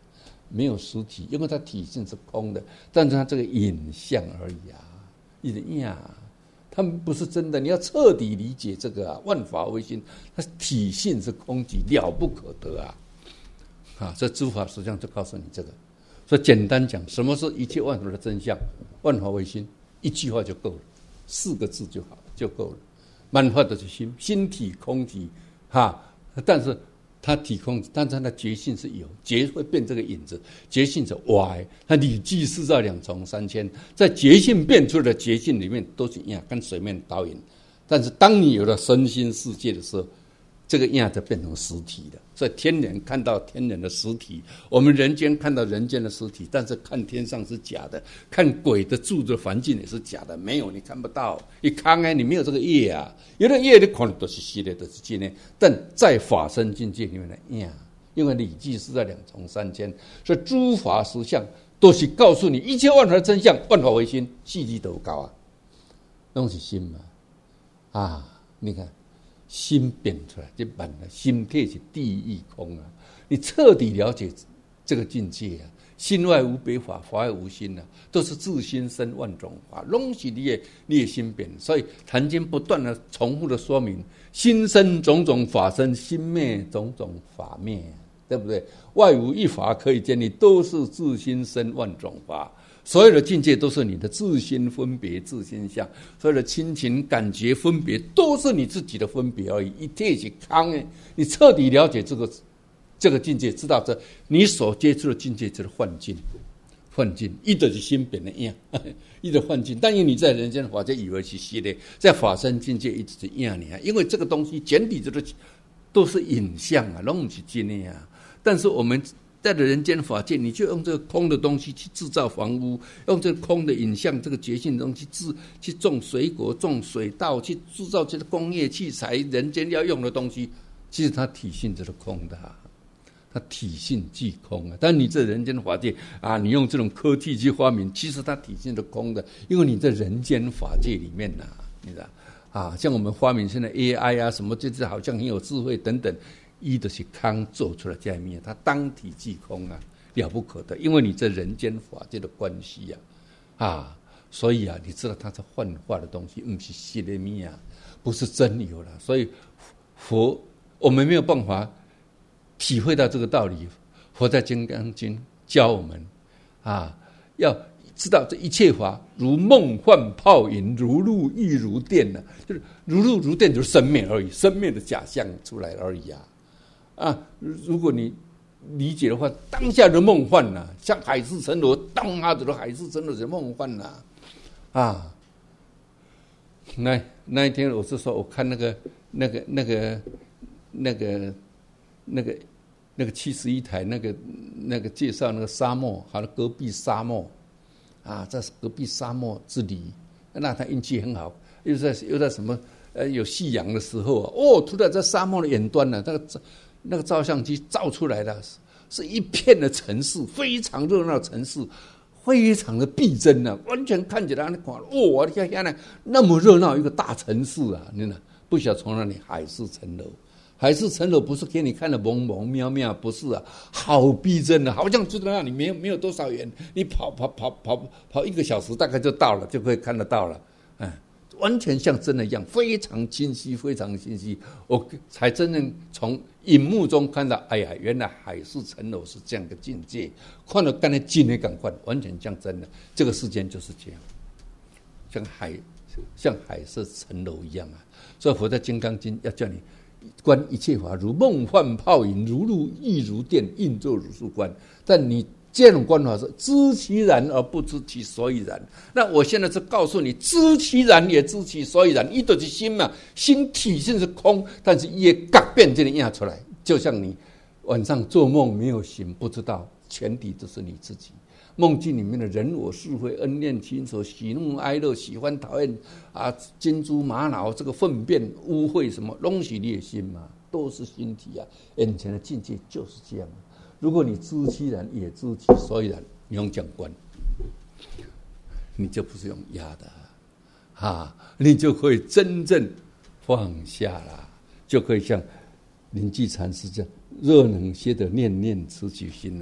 Speaker 1: 没有实体，因为它体性是空的，但是它这个影像而已啊，一个影，它们不是真的。你要彻底理解这个啊，万法唯心，它体性是空寂，了不可得啊！啊，这诸法实际上就告诉你这个。所以简单讲，什么是一切万法的真相？万法唯心，一句话就够了，4个字就好，就够了。万法的心，心体空寂，哈，但是它体空，但是它的觉性是有，觉会变这个影子，觉性是歪，它理记四照两重三千，在觉性变出的觉性里面都是一样，跟水面倒影。但是当你有了身心世界的时候，这个样就变成实体了。所以天人看到天人的实体，我们人间看到人间的实体，但是看天上是假的，看鬼的住的环境也是假的，没有，你看不到。一看你没有这个业啊，有的业你看都是虚的，都是真的。但在法身境界里面的样，因为理记是在两重三千，所以诸法实相都是告诉你一切万法的真相，万法唯心，细致都高啊，都是心嘛。啊，你看。心变出来，这版的心体是地狱空啊！你彻底了解这个境界啊，心外无别法，法外无心啊，都是自心生万种法，拢是你的心变。所以坛经不断的重复的说明：心生种种法生，心灭种种法灭，对不对？外无一法可以见，你都是自心生万种法。所有的境界都是你的自心分别、自心相，所有的亲情、感觉、分别都是你自己的分别而已。一切是空的，你彻底了解这个境界，知道这你所接触的境界就是幻境，幻境，一直是心变的样，一直幻境。但因为你在人间法界以为是虚的，在法身境界一直是样呢，因为这个东西简体都是影像啊，拢不是真的啊。但是我们在的人间法界，你就用这个空的东西去制造房屋，用这个空的影像、这个觉性的东西去种水果、种水稻，去制造这个工业器材，人间要用的东西，其实它体性就是空的啊，它体性即空啊。但你这人间法界啊，你用这种科技去发明，其实它体性是空的，因为你在人间法界里面呐，你知道啊，像我们发明现在 AI 啊，什么就是好像很有智慧等等。一的是空做出来这一面，它当体即空啊，了不可得。因为你这人间法界的关系啊，所以啊，你知道它是幻化的东西，不是实的面啊，不是真有了。所以佛我们没有办法体会到这个道理。佛在《金刚经》教我们啊，要知道这一切法如梦幻泡影，如露亦如电呢，就是如露如电，就是生灭而已，生灭的假象出来而已啊。啊，如果你理解的话，当下的梦幻呐，像海市蜃楼，当下的海市蜃楼的梦幻呐，啊，那一天我是说，我看那个71台那个介绍那个沙漠，好像戈壁沙漠啊，在戈壁沙漠之里，那他运气很好，又在什么有夕阳的时候啊，哦，突然在沙漠的远端呢，那个照相机照出来的是一片的城市，非常热闹的城市，非常的逼真啊，完全看起来我的天哪，那么热闹一个大城市啊，你呢不晓得从哪里海市蜃楼。海市蜃楼不是给你看的蒙蒙妙妙，不是啊，好逼真的，好像就在那里没有多少远，你跑1个小时大概就到了，就可以看得到了，完全像真的一样，非常清晰，非常清晰。我才真正从荧幕中看到，哎呀，原来海市蜃楼是这样的境界，看到刚才近的感官，完全像真的。这个世间就是这样，像海市蜃楼一样啊。所以佛在《金刚经》要叫你观一切法如梦幻泡影，如露亦如电，应作如是观。但你这种观法是知其然而不知其所以然。那我现在是告诉你，知其然也知其所以然。一就是心嘛，心体性是空，但是也改变这个样出来。就像你晚上做梦没有醒，不知道全体都是你自己。梦境里面的人我是非、恩怨情仇、喜怒哀乐、喜欢讨厌啊，金珠玛瑙，这个粪便污秽什么，拢是你的心嘛，都是心体啊。眼前的境界就是这样。如果你知其然也知其所以然，你用讲观，你就不是用压的啊，你就可以真正放下了，就可以像灵济禅师这样，热能歇得念念持其心啊。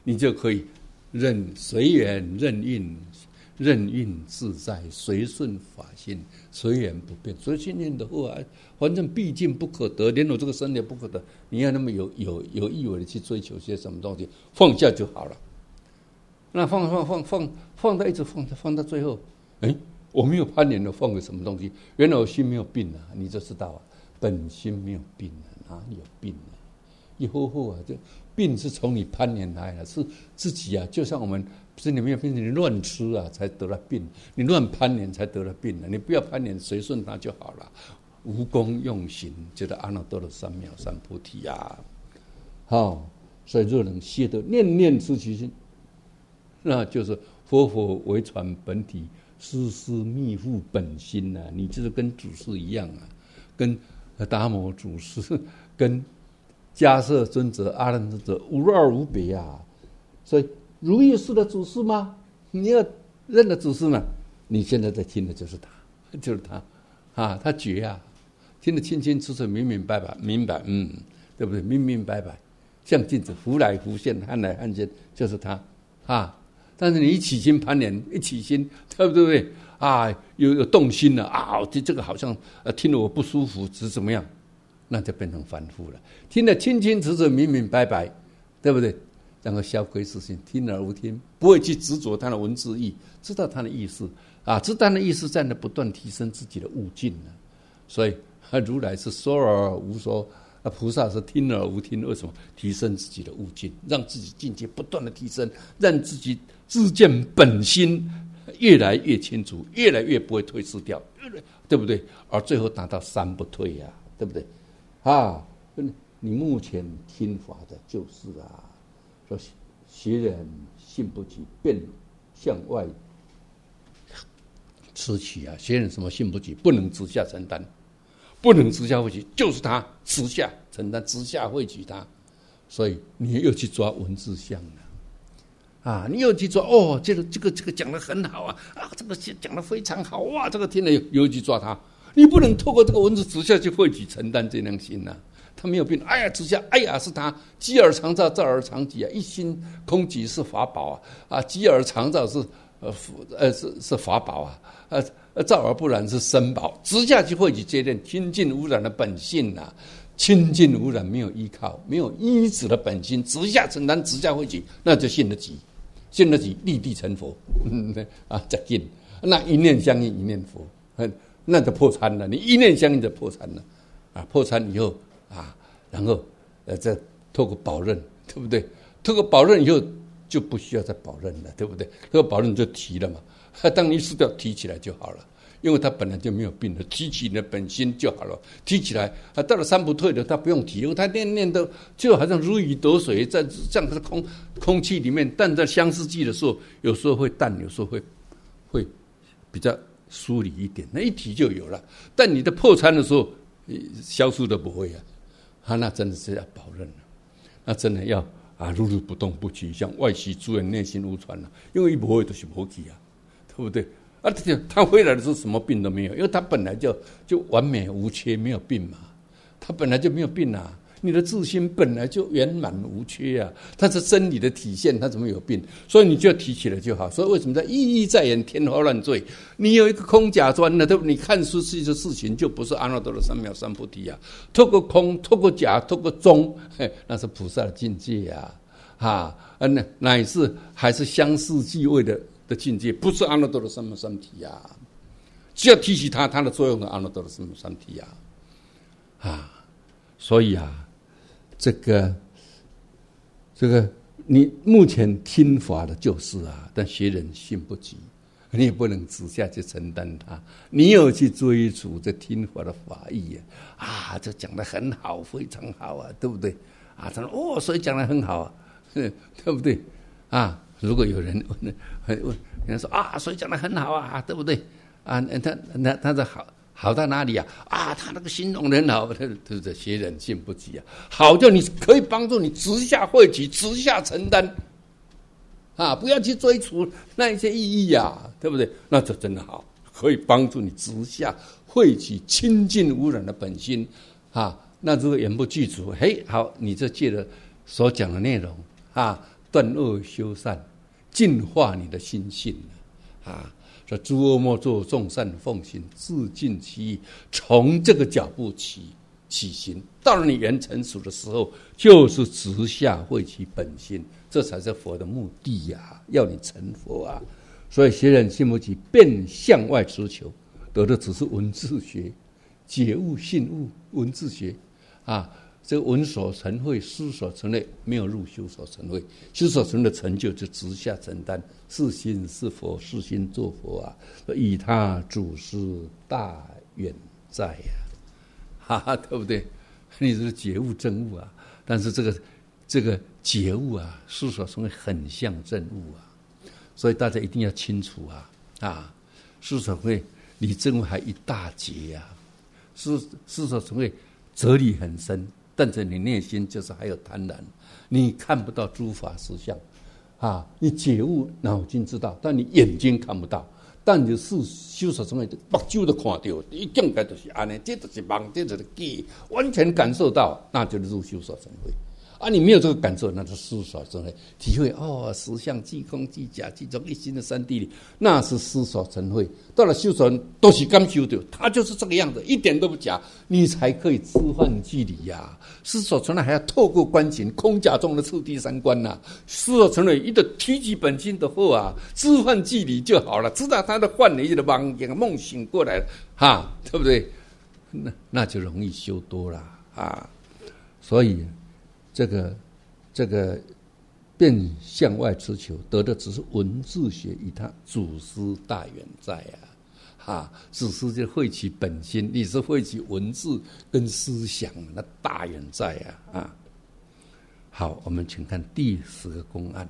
Speaker 1: 你就可以随缘任运。任运自在，随顺法性，随缘不变。所以信念的后啊，反正毕竟不可得，连我这个身也不可得。你要那么有意为的去追求些什么东西，放下就好了。那放到一直放到最后，我没有攀缘的放个什么东西？原来我心没有病啊，你就知道啊，本心没有病啊，哪里有病啊？以后啊，就病是从你攀缘来的，是自己啊，就像我们。是你没有病，你乱吃啊，才得了病；你乱攀缘才得了病了。你不要攀缘，随顺它就好了。无功用行，觉得阿耨多罗三藐三菩提啊！所以若能歇得念念知其心，那就是佛为传本体，丝丝密付本心啊！你就是跟祖师一样啊，跟达摩祖师、跟迦叶尊者、阿难尊者无二无别啊！所以。如意寺的祖师吗？你要认得祖师嘛？你现在在听的就是他，就是他，他绝啊，听得清清楚楚、明白，对不对？明白，像镜子浮来浮现、撼来撼现，就是他啊。但是你一起心攀缘，一起心，对不对？啊，有动心了啊，这个好像听了我不舒服，是怎么样？那就变成凡夫了。听得清清楚楚、明白，对不对？然后消归自性，听而无听，不会去执着它的文字义，知道它的意思啊，知道它的意思，在那不断提升自己的悟境呢。所以如来是说而无说，菩萨是听而无听。为什么？提升自己的悟境，让自己境界不断的提升，让自己自见本心越来越清楚，越来越不会退失掉，对不对？而最后达到三不退呀，对不对？你目前听法的就是啊。说学人信不及，便向外吃取啊！学人什么信不及，不能直下承担，不能直下汇取，就是他直下承担，直下汇取他。所以你又去抓文字相了你又去抓这个讲得很好啊，这个讲得非常好哇，这个听了又去抓他，你不能透过这个文字直下去汇取承担这样心啊。他没有病，直下，是他积而常照，照而常己啊！一心空寂是法宝啊！积而常照是法宝照而不染是身宝。直下去汇集接炼，清净无染的本性啊！清净无染，没有依靠，没有依止的本心，直下承担，直下汇集，那就信得及，信得及，立地成佛再进，那一念相应一念佛，那就破参了。你一念相应就破参了破参以后。然后再透过宝刃，对不对？透过宝刃以后就不需要再宝刃了，对不对？透过宝刃就提了嘛，当你死掉提起来就好了，因为他本来就没有病的，提起你的本心就好了。提起来到了三不退的，他不用提，因为他念都就好像如鱼得水，在这样的空气里面。但在相似剂的时候，有时候会淡，有时候会比较疏离一点，那一提就有了。但你的破参的时候，消失的不会那真的是要保任了，那真的要如如不动不屈，像外息诸人内心无传了，因为不会都是不去对不对？他回来的时候什么病都没有，因为他本来就完美无缺，没有病嘛，他本来就没有病你的自心本来就圆满无缺它是真理的体现，它怎么有病？所以你就要提起来就好。所以为什么在意义在言，天花乱坠？你有一个空假专的，对不对？你看出去的事情就不是阿耨多罗三藐三菩提透过空，透过假，透过中，那是菩萨的境界乃是还是相似即位的境界，不是阿耨多罗三藐三菩提只要提起它的作用的阿耨多罗三藐三菩提所以这个你目前听法的就是但学人信不及，你也不能直下去承担它，你有去追逐这听法的法义这讲得很好，非常好对不对他说所以讲得很好对不对如果有人问人说所以讲得很好对不对他的好在哪里他那个形容人好，对不对？学人信不及好就你可以帮助你直下汇集，直下承担不要去追逐那一些意义对不对？那就真的好，可以帮助你直下汇集清净无染的本心那如果言不具足好，你这借了所讲的内容断恶修善，净化你的心性啊！说诸恶莫作，众善奉行，自尽其意。从这个脚步起行，到了你圆成熟的时候，就是直下慧其本心，这才是佛的目的呀！要你成佛啊！所以学人心不起，便向外持求，得的只是文字学，解悟信悟文字学啊。这个文所成慧，思所成类，没有入修所成慧。修所成的成就，就直下承担，是心是佛，是心做佛啊！以他祖师大远在呀，哈哈，对不对？你这是觉悟真悟啊！但是这个觉悟啊，思所成慧很像真悟啊，所以大家一定要清楚啊！思所成慧离真悟还一大截啊！思所成慧哲理很深。但是你内心就是还有贪婪，你看不到诸法实相啊！你觉悟脑筋知道，但你眼睛看不到。但你是修所成慧，目睭都看到，一境界就是安尼，这就是梦，这就是假，完全感受到，那就是入修所成慧。啊，你没有这个感受，那是思所成慧，体会实相即空即假，即从一心的三谛里，那是思所成慧。到了修所都是感受到，它就是这个样子，一点都不假，你才可以知幻即理呀。思所成慧还要透过观行，空假中的次第三观呐。思所成慧一个提起本心的后啊，知幻即理就好了，知道他的幻理的梦醒过来了哈，对不对？那就容易修多了啊，所以。这个便向外持求，得的只是文字学，与他祖师大远在祖师就慧其本心，你是慧其文字跟思想，那大远在好，我们请看第10个公案，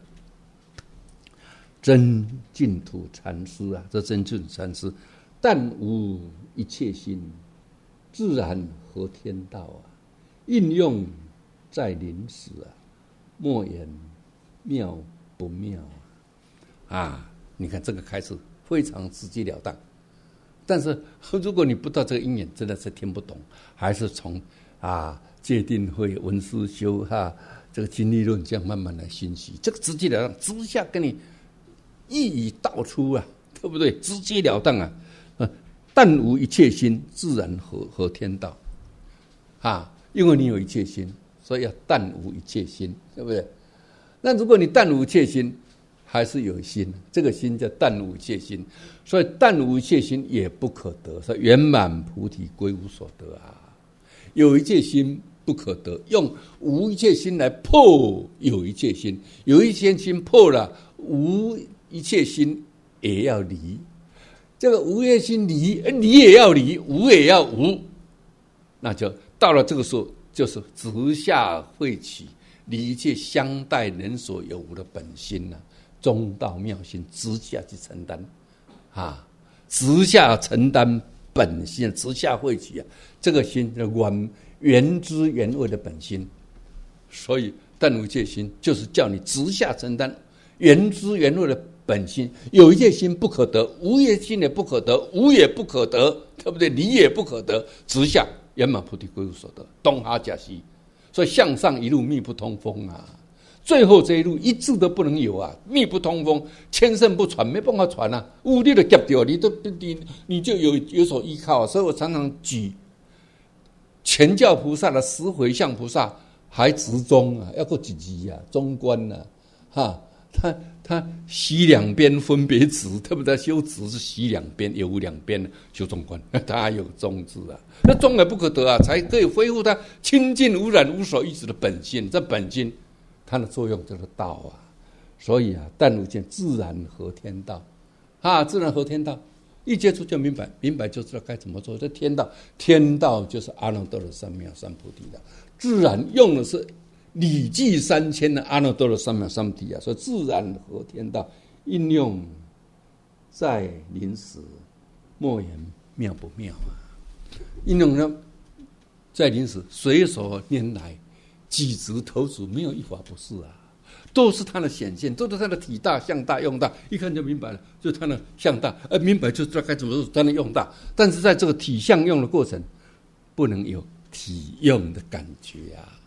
Speaker 1: 真净土禅师这真净土禅师，但无一切心，自然合天道应用。在临时莫言妙不妙你看这个开始非常直截了当，但是如果你不到这个因缘，真的是听不懂，还是从戒定慧、文思修这个经历论这样慢慢来熏习，这个直截了当，直下跟你一语道出对不对？直截了当但无一切心，自然合天道因为你有一切心。所以要但无一切心，对不对？那如果你但无一切心，还是有心，这个心叫但无一切心。所以但无一切心也不可得，所以圆满菩提归无所得有一切心不可得，用无一切心来破有一切心，有一切心破了，无一切心也要离。这个无一切心离也要离，无也要无，那就到了这个时候。就是直下慧起，离一切相待人所有无的本心中道妙心，直下去承担直下承担本心，直下慧起这个心原汁原味的本心。所以但无一切心就是叫你直下承担原汁原味的本心，有一切心不可得，无一切心也不可得，无也不可得，对不对？离也不可得，直下圆满菩提归无所得，东哈假西。所以向上一路密不通风最后这一路一字都不能有密不通风，千声不传，没办法传有你就夹掉，你就有所依靠所以我常常举全教菩萨的十回向菩萨还执中要过几级中观他习两边分别执，对不对？修执是习两边，有无两边修中观，他还有中字那中也不可得才可以恢复他清净无染无所依止的本心。这本心它的作用就是道所以但无见自然合天道自然合天道，一接触就明白，明白就知道该怎么做。这天道就是阿耨多罗三藐三菩提的，自然用的是礼记3000的阿耨多罗三藐三菩提所以自然合天道，应用在临时莫言妙不妙应用呢在临时随手拈来，几直投足，没有一法不是都是它的显现，都是它的体大、相大、用大，一看就明白了，就是它的相大，明白就知道该怎么做，它的用大。但是在这个体相用的过程，不能有体用的感觉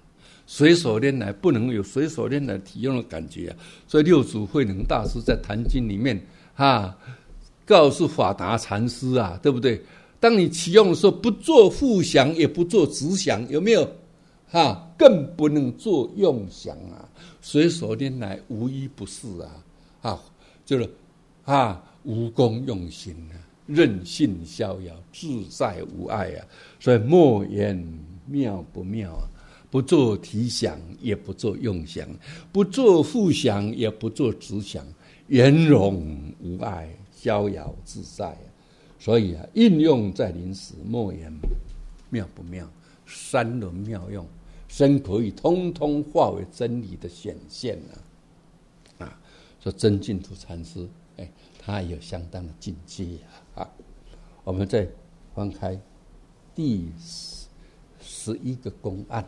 Speaker 1: 随手拈来，不能有随手拈来体用的感觉啊。所以六祖慧能大师在《坛经》里面告诉法达禅师啊，对不对？当你起用的时候，不做复想，也不做直想，有没有？更不能做用想啊！随手拈来，无一不是就是无功用心啊，任性逍遥，自在无碍啊。所以莫言妙不妙啊！不做体想，也不做用想，不做复想，也不做直想，圆融无碍，逍遥自在啊。所以应用在临时，莫言妙不妙，三轮妙用，身可以通通化为真理的显现说真净土禅师，他有相当的境界我们再翻开第11个公案。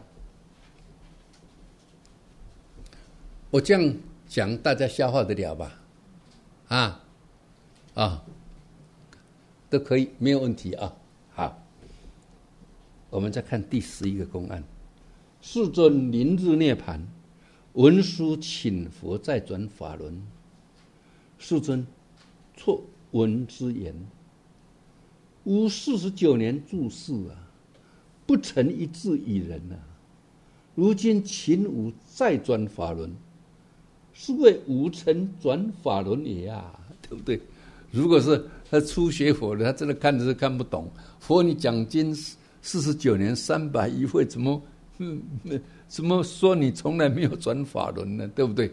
Speaker 1: 我这样讲，大家消化得了吧？都可以，没有问题啊。好，我们再看第11个公案。世尊临日涅盘，文殊请佛再转法轮。世尊错闻之言：吾49年住世不曾一字以人如今请吾再转法轮，是为吾曾转法轮也对不对？如果是他初学佛的，他真的看的是看不懂。佛你讲经49年301会，怎么说你从来没有转法轮呢？对不对？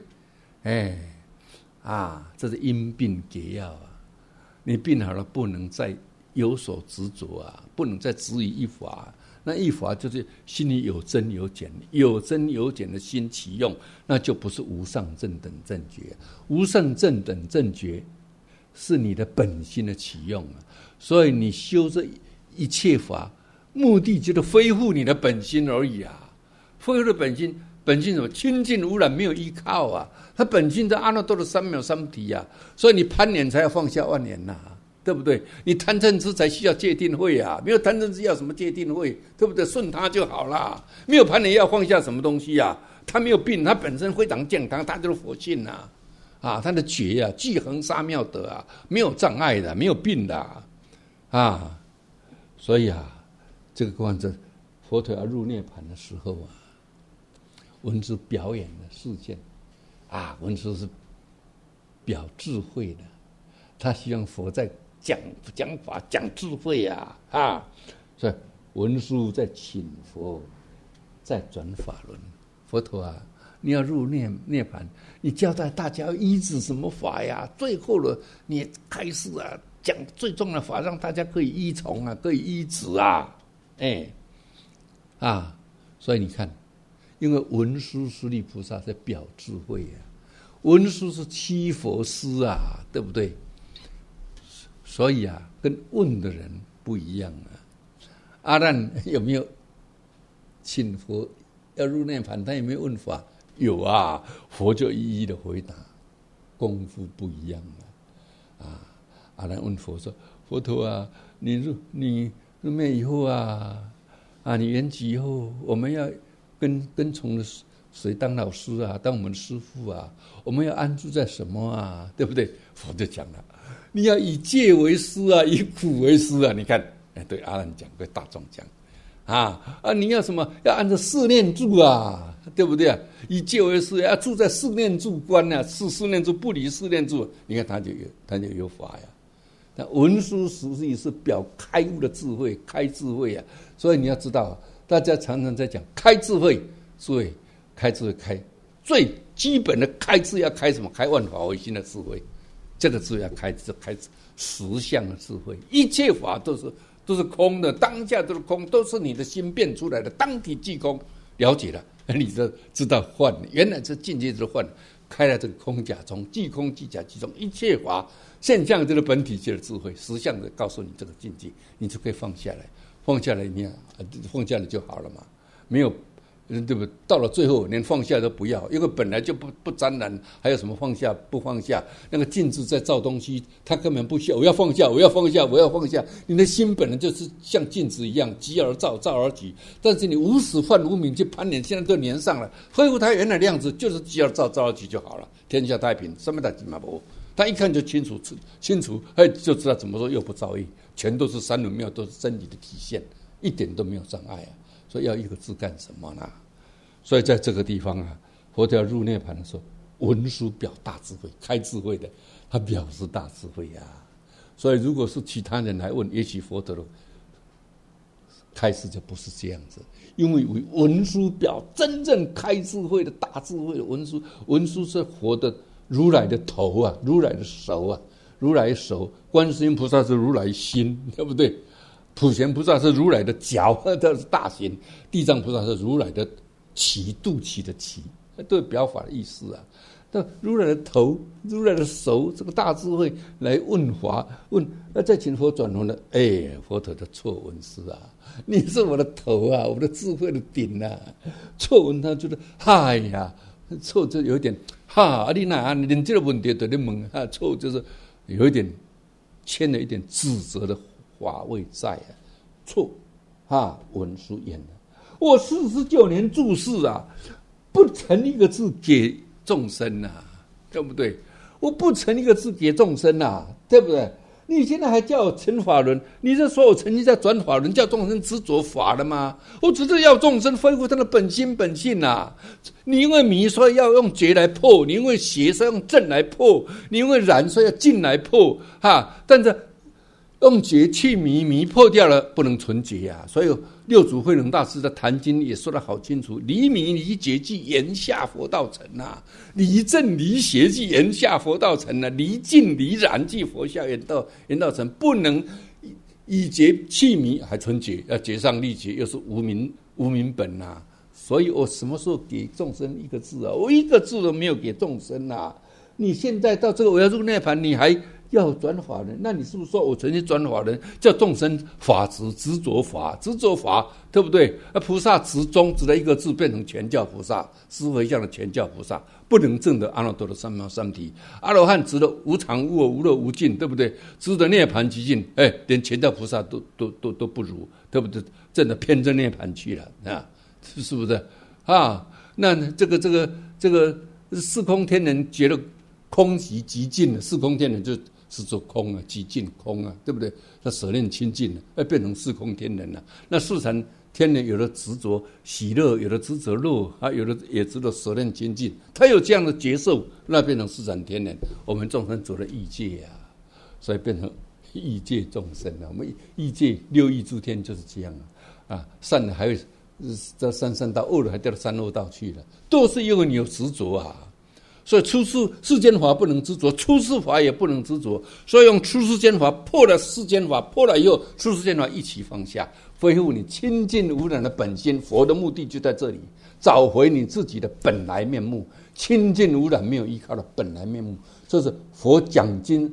Speaker 1: 这是因病解药你病好了，不能再有所执着不能再执于一法。那一法就是心里有增有减，有增有减的心起用，那就不是无上正等正觉。无上正等正觉是你的本心的起用所以你修这一切法，目的就是恢复你的本心而已恢复的本心什么？清净无染，没有依靠他本心在阿耨多罗三藐三菩提所以你攀缘才要放下万缘对不对？你贪嗔痴才需要戒定慧没有贪嗔痴要什么戒定慧？对不对？顺他就好了。没有攀缘要放下什么东西他没有病，他本身非常健康，他就是佛性他的觉具恒沙妙德没有障碍的，没有病的所以这个观者佛陀要入涅盘的时候文殊表演的事件文殊是表智慧的，他希望佛在讲法讲智慧所以文殊在请佛再转法轮。佛陀你要入涅盘，你交代大家要依止什么法最后了你开示讲最重要的法，让大家可以依从可以依止所以你看，因为文殊师利菩萨在表智慧文殊是七佛师对不对？所以跟问的人不一样阿难有没有请佛要入涅盘？他有没有问法？有佛就一一的回答，功夫不一样阿难问佛说：佛陀你入灭以后你圆寂以后，我们要跟从的谁当老师当我们的师父我们要安住在什么对不对？佛就讲了，你要以戒为师以苦为师你看对阿难讲，对大众讲你要什么？要按照四念住对不对以戒为师，要住在四念住观四念住不离四念住，你看他就有法但文殊实际是表开悟的智慧，开智慧所以你要知道大家常常在讲开智慧，所以开智慧开最基本的开智要开什么？开万法唯心的智慧，这个智慧要开实相的智慧。一切法都是空的，当下都是空，都是你的心变出来的，当体即空。了解了，你就知道幻，原来这境界就是幻，开了这个空假中，即空即假即中，一切法现象就是本体就是智慧，实相的告诉你这个境界，你就可以放下来，放下来你放下来就好了嘛，没有对不对？到了最后连放下都不要，因为本来就不沾染，还有什么放下不放下？那个镜子在照东西，它根本不需要。我要放下，我要放下，我要放下。你的心本来就是像镜子一样，即而照，照而起。但是你无始犯无明去攀连，现在都连上了，恢复它原来的样子，就是即而照，照而起就好了，天下太平，什么大吉嘛不？他一看就清楚，就知道怎么说又不造业，全都是三轮妙，都是真理的体现，一点都没有障碍啊！所以要一个字干什么呢？所以在这个地方啊，佛教入涅盘的时候，文殊表大智慧，开智慧的，他表示大智慧啊。所以如果是其他人来问，也许佛陀的开示就不是这样子，因为文殊表真正开智慧的大智慧的文殊，文殊是佛的。如来的头啊，如来的手啊，如来手，观世音菩萨是如来心，对不对？普贤菩萨是如来的脚，这是大心；地藏菩萨是如来的脐，肚脐的脐，都有表法的意思啊。那如来的头，如来的手，这个大智慧来问法，再请佛转轮了。佛陀的错闻是啊，你是我的头啊，我的智慧的顶啊。错闻他觉得，哎呀，错就有点。你这个问题对你问错，就是有一点牵了一点自责的法味在啊，错文殊言了，我49年住世啊，不成一个字给众生啊，对不对？我不成一个字给众生啊，对不对？你现在还叫我成法轮？你这说我曾经在转法轮，叫众生执着法了吗？我只是要众生恢复他的本心本性啊！你因为迷，所以要用觉来破；你因为邪，所以用正来破；你因为染，所以要净来破。但是用觉去迷，迷破掉了，不能纯觉啊！所以六祖慧能大师的《坛经》也说得好清楚：离迷离觉即言下佛道成啊，离正离邪即言下佛道成啊，离净离染即佛下言道成。不能以觉去迷还纯觉，要觉上立觉，又是无明本啊！所以我什么时候给众生一个字啊？我一个字都没有给众生啊！你现在到这个我要入涅盘，你还要转法轮？那你是不是说我曾经转法轮，叫众生法执着法，对不对？菩萨执中执了一个字，变成全教菩萨，思维上的全教菩萨，不能证得阿耨多罗三藐三菩提。阿罗汉执了无常无我无乐无尽，对不对？执的涅盘极尽，连全教菩萨都不如，对不对？证得偏正涅盘去了啊！是不是那这个四空天人觉得空极尽了，四空天人就是做空啊，极尽空啊，对不对？他舍念清净了，变成四空天人了。那四禅天人有的执着喜乐，有的执着乐，有的也执着舍念清净，他有这样的觉受，那变成四禅天人。我们众生走了异界啊，所以变成异界众生啊。我们异界六异诸天就是这样善的还会这三道，恶的还掉到三恶道去了，都是因为你有执着啊。所以出世间法不能执着，出世法也不能执着，所以用出世间法破了世间法，破了以后出世间法一起放下，恢复你清净无染的本心。佛的目的就在这里，找回你自己的本来面目，清净无染没有依靠的本来面目，这是佛讲经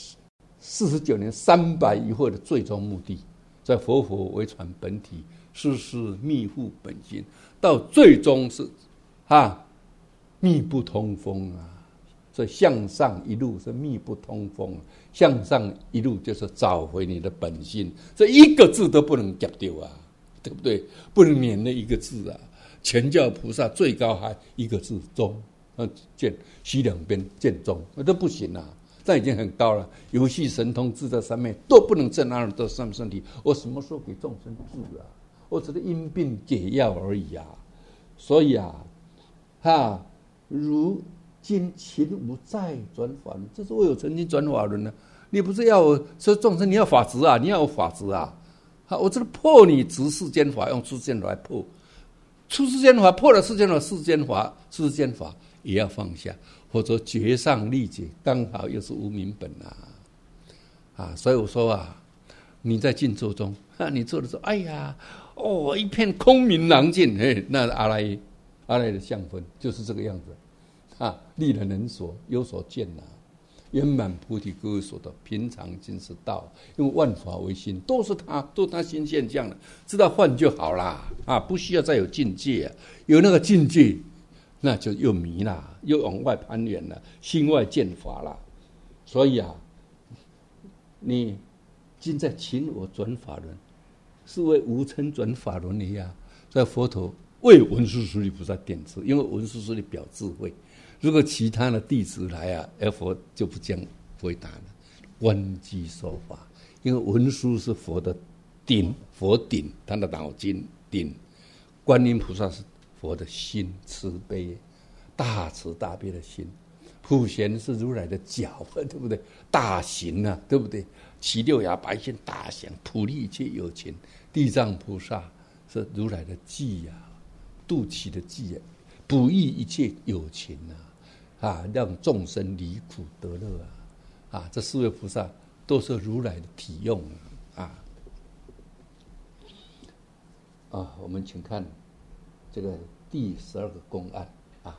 Speaker 1: 49年300余会的最终目的。在佛为传本体，事事密护本心，到最终是密不通风啊！所以向上一路是密不通风，向上一路就是找回你的本心，这一个字都不能夹掉啊，对不对？不能免了一个字啊！全教菩萨最高还一个字中，见须两边见中，那都不行啊！这已经很高了，游戏神通自在三昧都不能证阿耨多罗三藐三菩提。我什么时候给众生治啊？我只是因病解药而已啊！所以如今勤无再转法轮，这是我有曾经转法轮呢。你不是要我说众生，你要法执啊，你要有法执啊！我这是破你执世间法，用出世间法来破，出世间法破了世间法，世间法也要放下，或者觉上立解，刚好又是无明本所以我说你在静坐中你坐的时候，哎呀，一片空明朗净，那阿赖的相分就是这个样子。利人能所有所见圆满菩提，各位说的平常心是道，因为万法唯心，都是他心现象了，知道幻就好啦啊，不需要再有境界啊，有那个境界，那就又迷了，又往外攀缘了，心外见法了。所以啊，你今在请我转法轮，是为无称转法轮一样，在佛陀为文殊师利菩萨点字，因为文殊师利表智慧。如果其他的弟子来啊，佛就不这样回答了。观机说法，因为文殊是佛的顶，佛顶，他的脑筋顶；观音菩萨是佛的心，慈悲，大慈大悲的心；普贤是如来的脚，对不对？大行啊，对不对？其六牙白线大响，普利一切有情；地藏菩萨是如来的际啊，肚脐的际啊，普益一切有情啊，让众生离苦得乐啊！这四位菩萨都是如来的体用啊！我们请看这个第12个公案啊。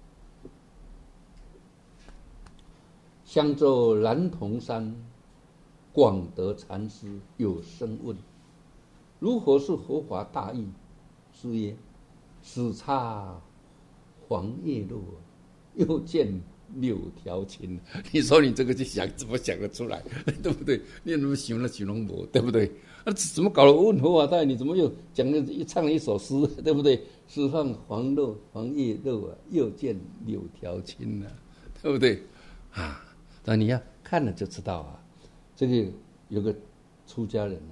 Speaker 1: 襄州南桐山广德禅师有生问：如何是佛法大义？师曰：始插黄叶路，又见六条青。你说你这个去想，怎么想得出来？对不对？你怎么想了形容我，对不对？怎么搞了问佛法大义？你怎么又唱了一首诗，对不对？始放黄叶肉啊，又见六条青啊，对不对？那你要看了就知道啊。这个有个出家人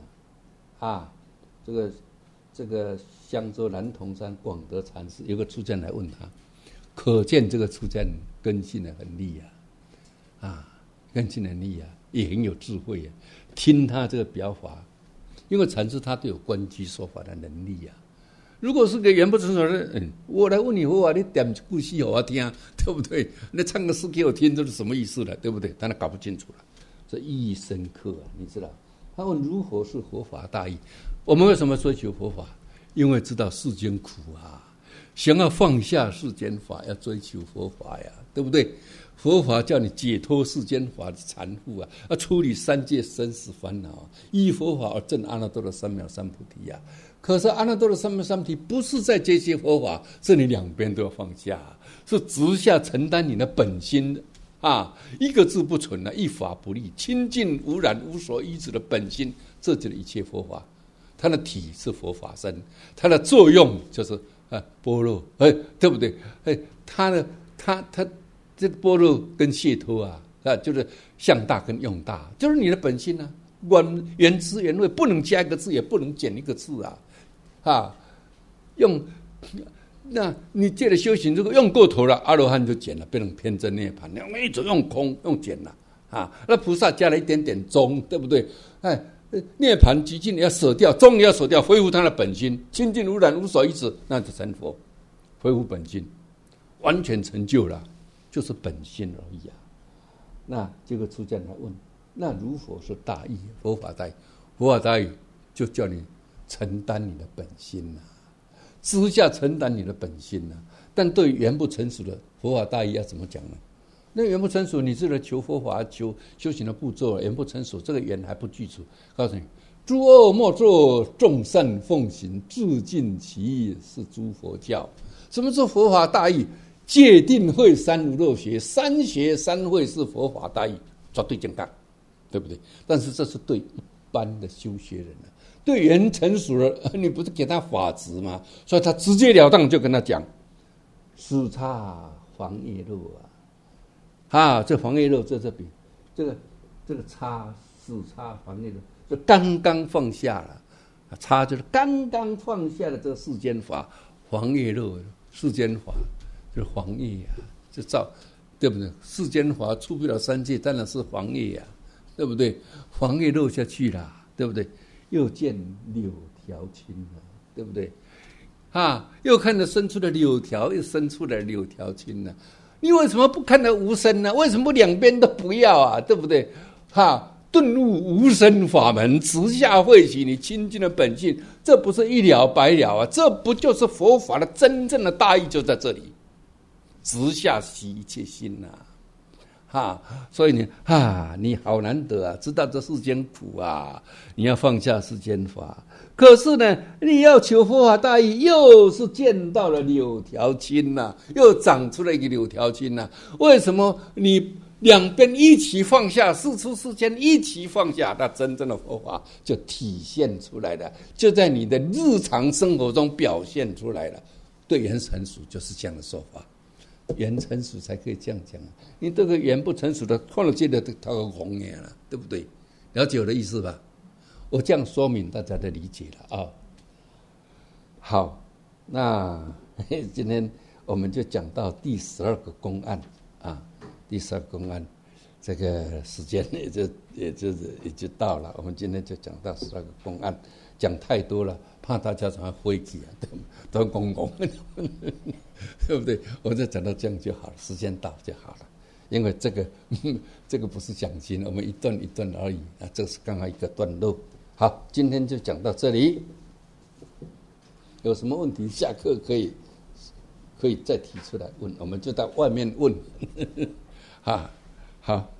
Speaker 1: 这个襄州南桐山广德禅师有个出家人来问他。可见这个出家人根性很利根性很利也很有智慧听他这个表法，因为禅师他都有观机说法的能力如果是个言不成熟的人，我来问你佛法，你点故事给我听，对不对？你唱个诗给我听，这是什么意思了，对不对？他搞不清楚了，这意义深刻你知道？他问如何是佛法大义？我们为什么追求佛法？因为知道世间苦想要放下世间法，要追求佛法呀，对不对？佛法叫你解脱世间法的缠缚要处理三界生死烦恼依佛法而证阿耨多罗三藐三菩提可是阿耨多罗三藐三菩提不是在这些佛法，是你两边都要放下，是直下承担你的本心一个字不存一法不立，清净无染无所依止的本心，这就是一切佛法。它的体是佛法身，它的作用就是般若，对不对？它这般若跟解脱就是向大跟用大，就是你的本心原汁原味，不能加一个字，也不能减一个字那你借着修行，如果用过头了，阿罗汉就减了，变成偏真涅槃；一直用空用减了那菩萨加了一点点中，对不对？涅槃极尽要舍掉，终于要舍掉，恢复他的本心，清净无染无所依止，那就成佛，恢复本心，完全成就了，就是本心而已那这个出家人来问，那如何是大义？佛法大义，佛法大义就叫你承担你的本心直下承担你的本心但对于缘不成熟的佛法大义要怎么讲呢？那缘不成熟，你是来求佛法、求修行的步骤缘不成熟，这个缘还不具足。告诉你，诸恶莫作，众善奉行，自尽其意是诸佛教。什么是佛法大义？戒定慧三无漏学，三学三慧是佛法大义，绝对正当，对不对？但是这是对一般的修学人对缘成熟了，你不是给他法执吗？所以他直截了当就跟他讲：始插黄叶路这黄叶肉在这边，这个始插黄叶肉，就刚刚放下了，插就是刚刚放下了这个世间法，黄叶肉世间法就是黄叶就对不对？世间法出不了三界，当然是黄叶对不对？黄叶肉下去了，对不对？又见柳条青了，对不对？又看到生出了柳条，又生出了柳条青了。你为什么不看到无生呢？为什么不两边都不要对不对？顿悟无生法门，直下慧起你清净的本性，这不是一了百了这不就是佛法的真正的大义就在这里，直下习一切心所以你好难得啊，知道这世间苦啊，你要放下世间法。可是呢，你要求佛法大义，又是见到了柳条青呐，又长出了一个柳条青呐。为什么你两边一起放下，世出世间一起放下，那真正的佛法就体现出来了，就在你的日常生活中表现出来了。对缘成熟就是这样的说法，缘成熟才可以这样讲。你这个缘不成熟的，看了觉得他个红眼了，对不对？了解我的意思吧？我这样说明大家的理解了啊。好，那今天我们就讲到第12个公案啊。第12个公案，这个时间也就到了。我们今天就讲到12个公案，讲太多了，怕大家常常灰起啊，都公公，对不对？我就讲到这样就好了，时间到就好了。因为这个不是讲经，我们一段一段而已啊，这是刚好一个段落。好，今天就讲到这里。有什么问题，下课可以再提出来问，我们就到外面问。好，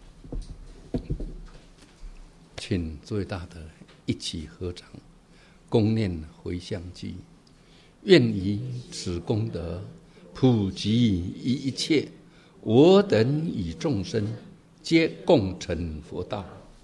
Speaker 1: 请诸位大德一起合掌，共念回向偈：愿以此功德普及一切，我等与众生皆共成佛道。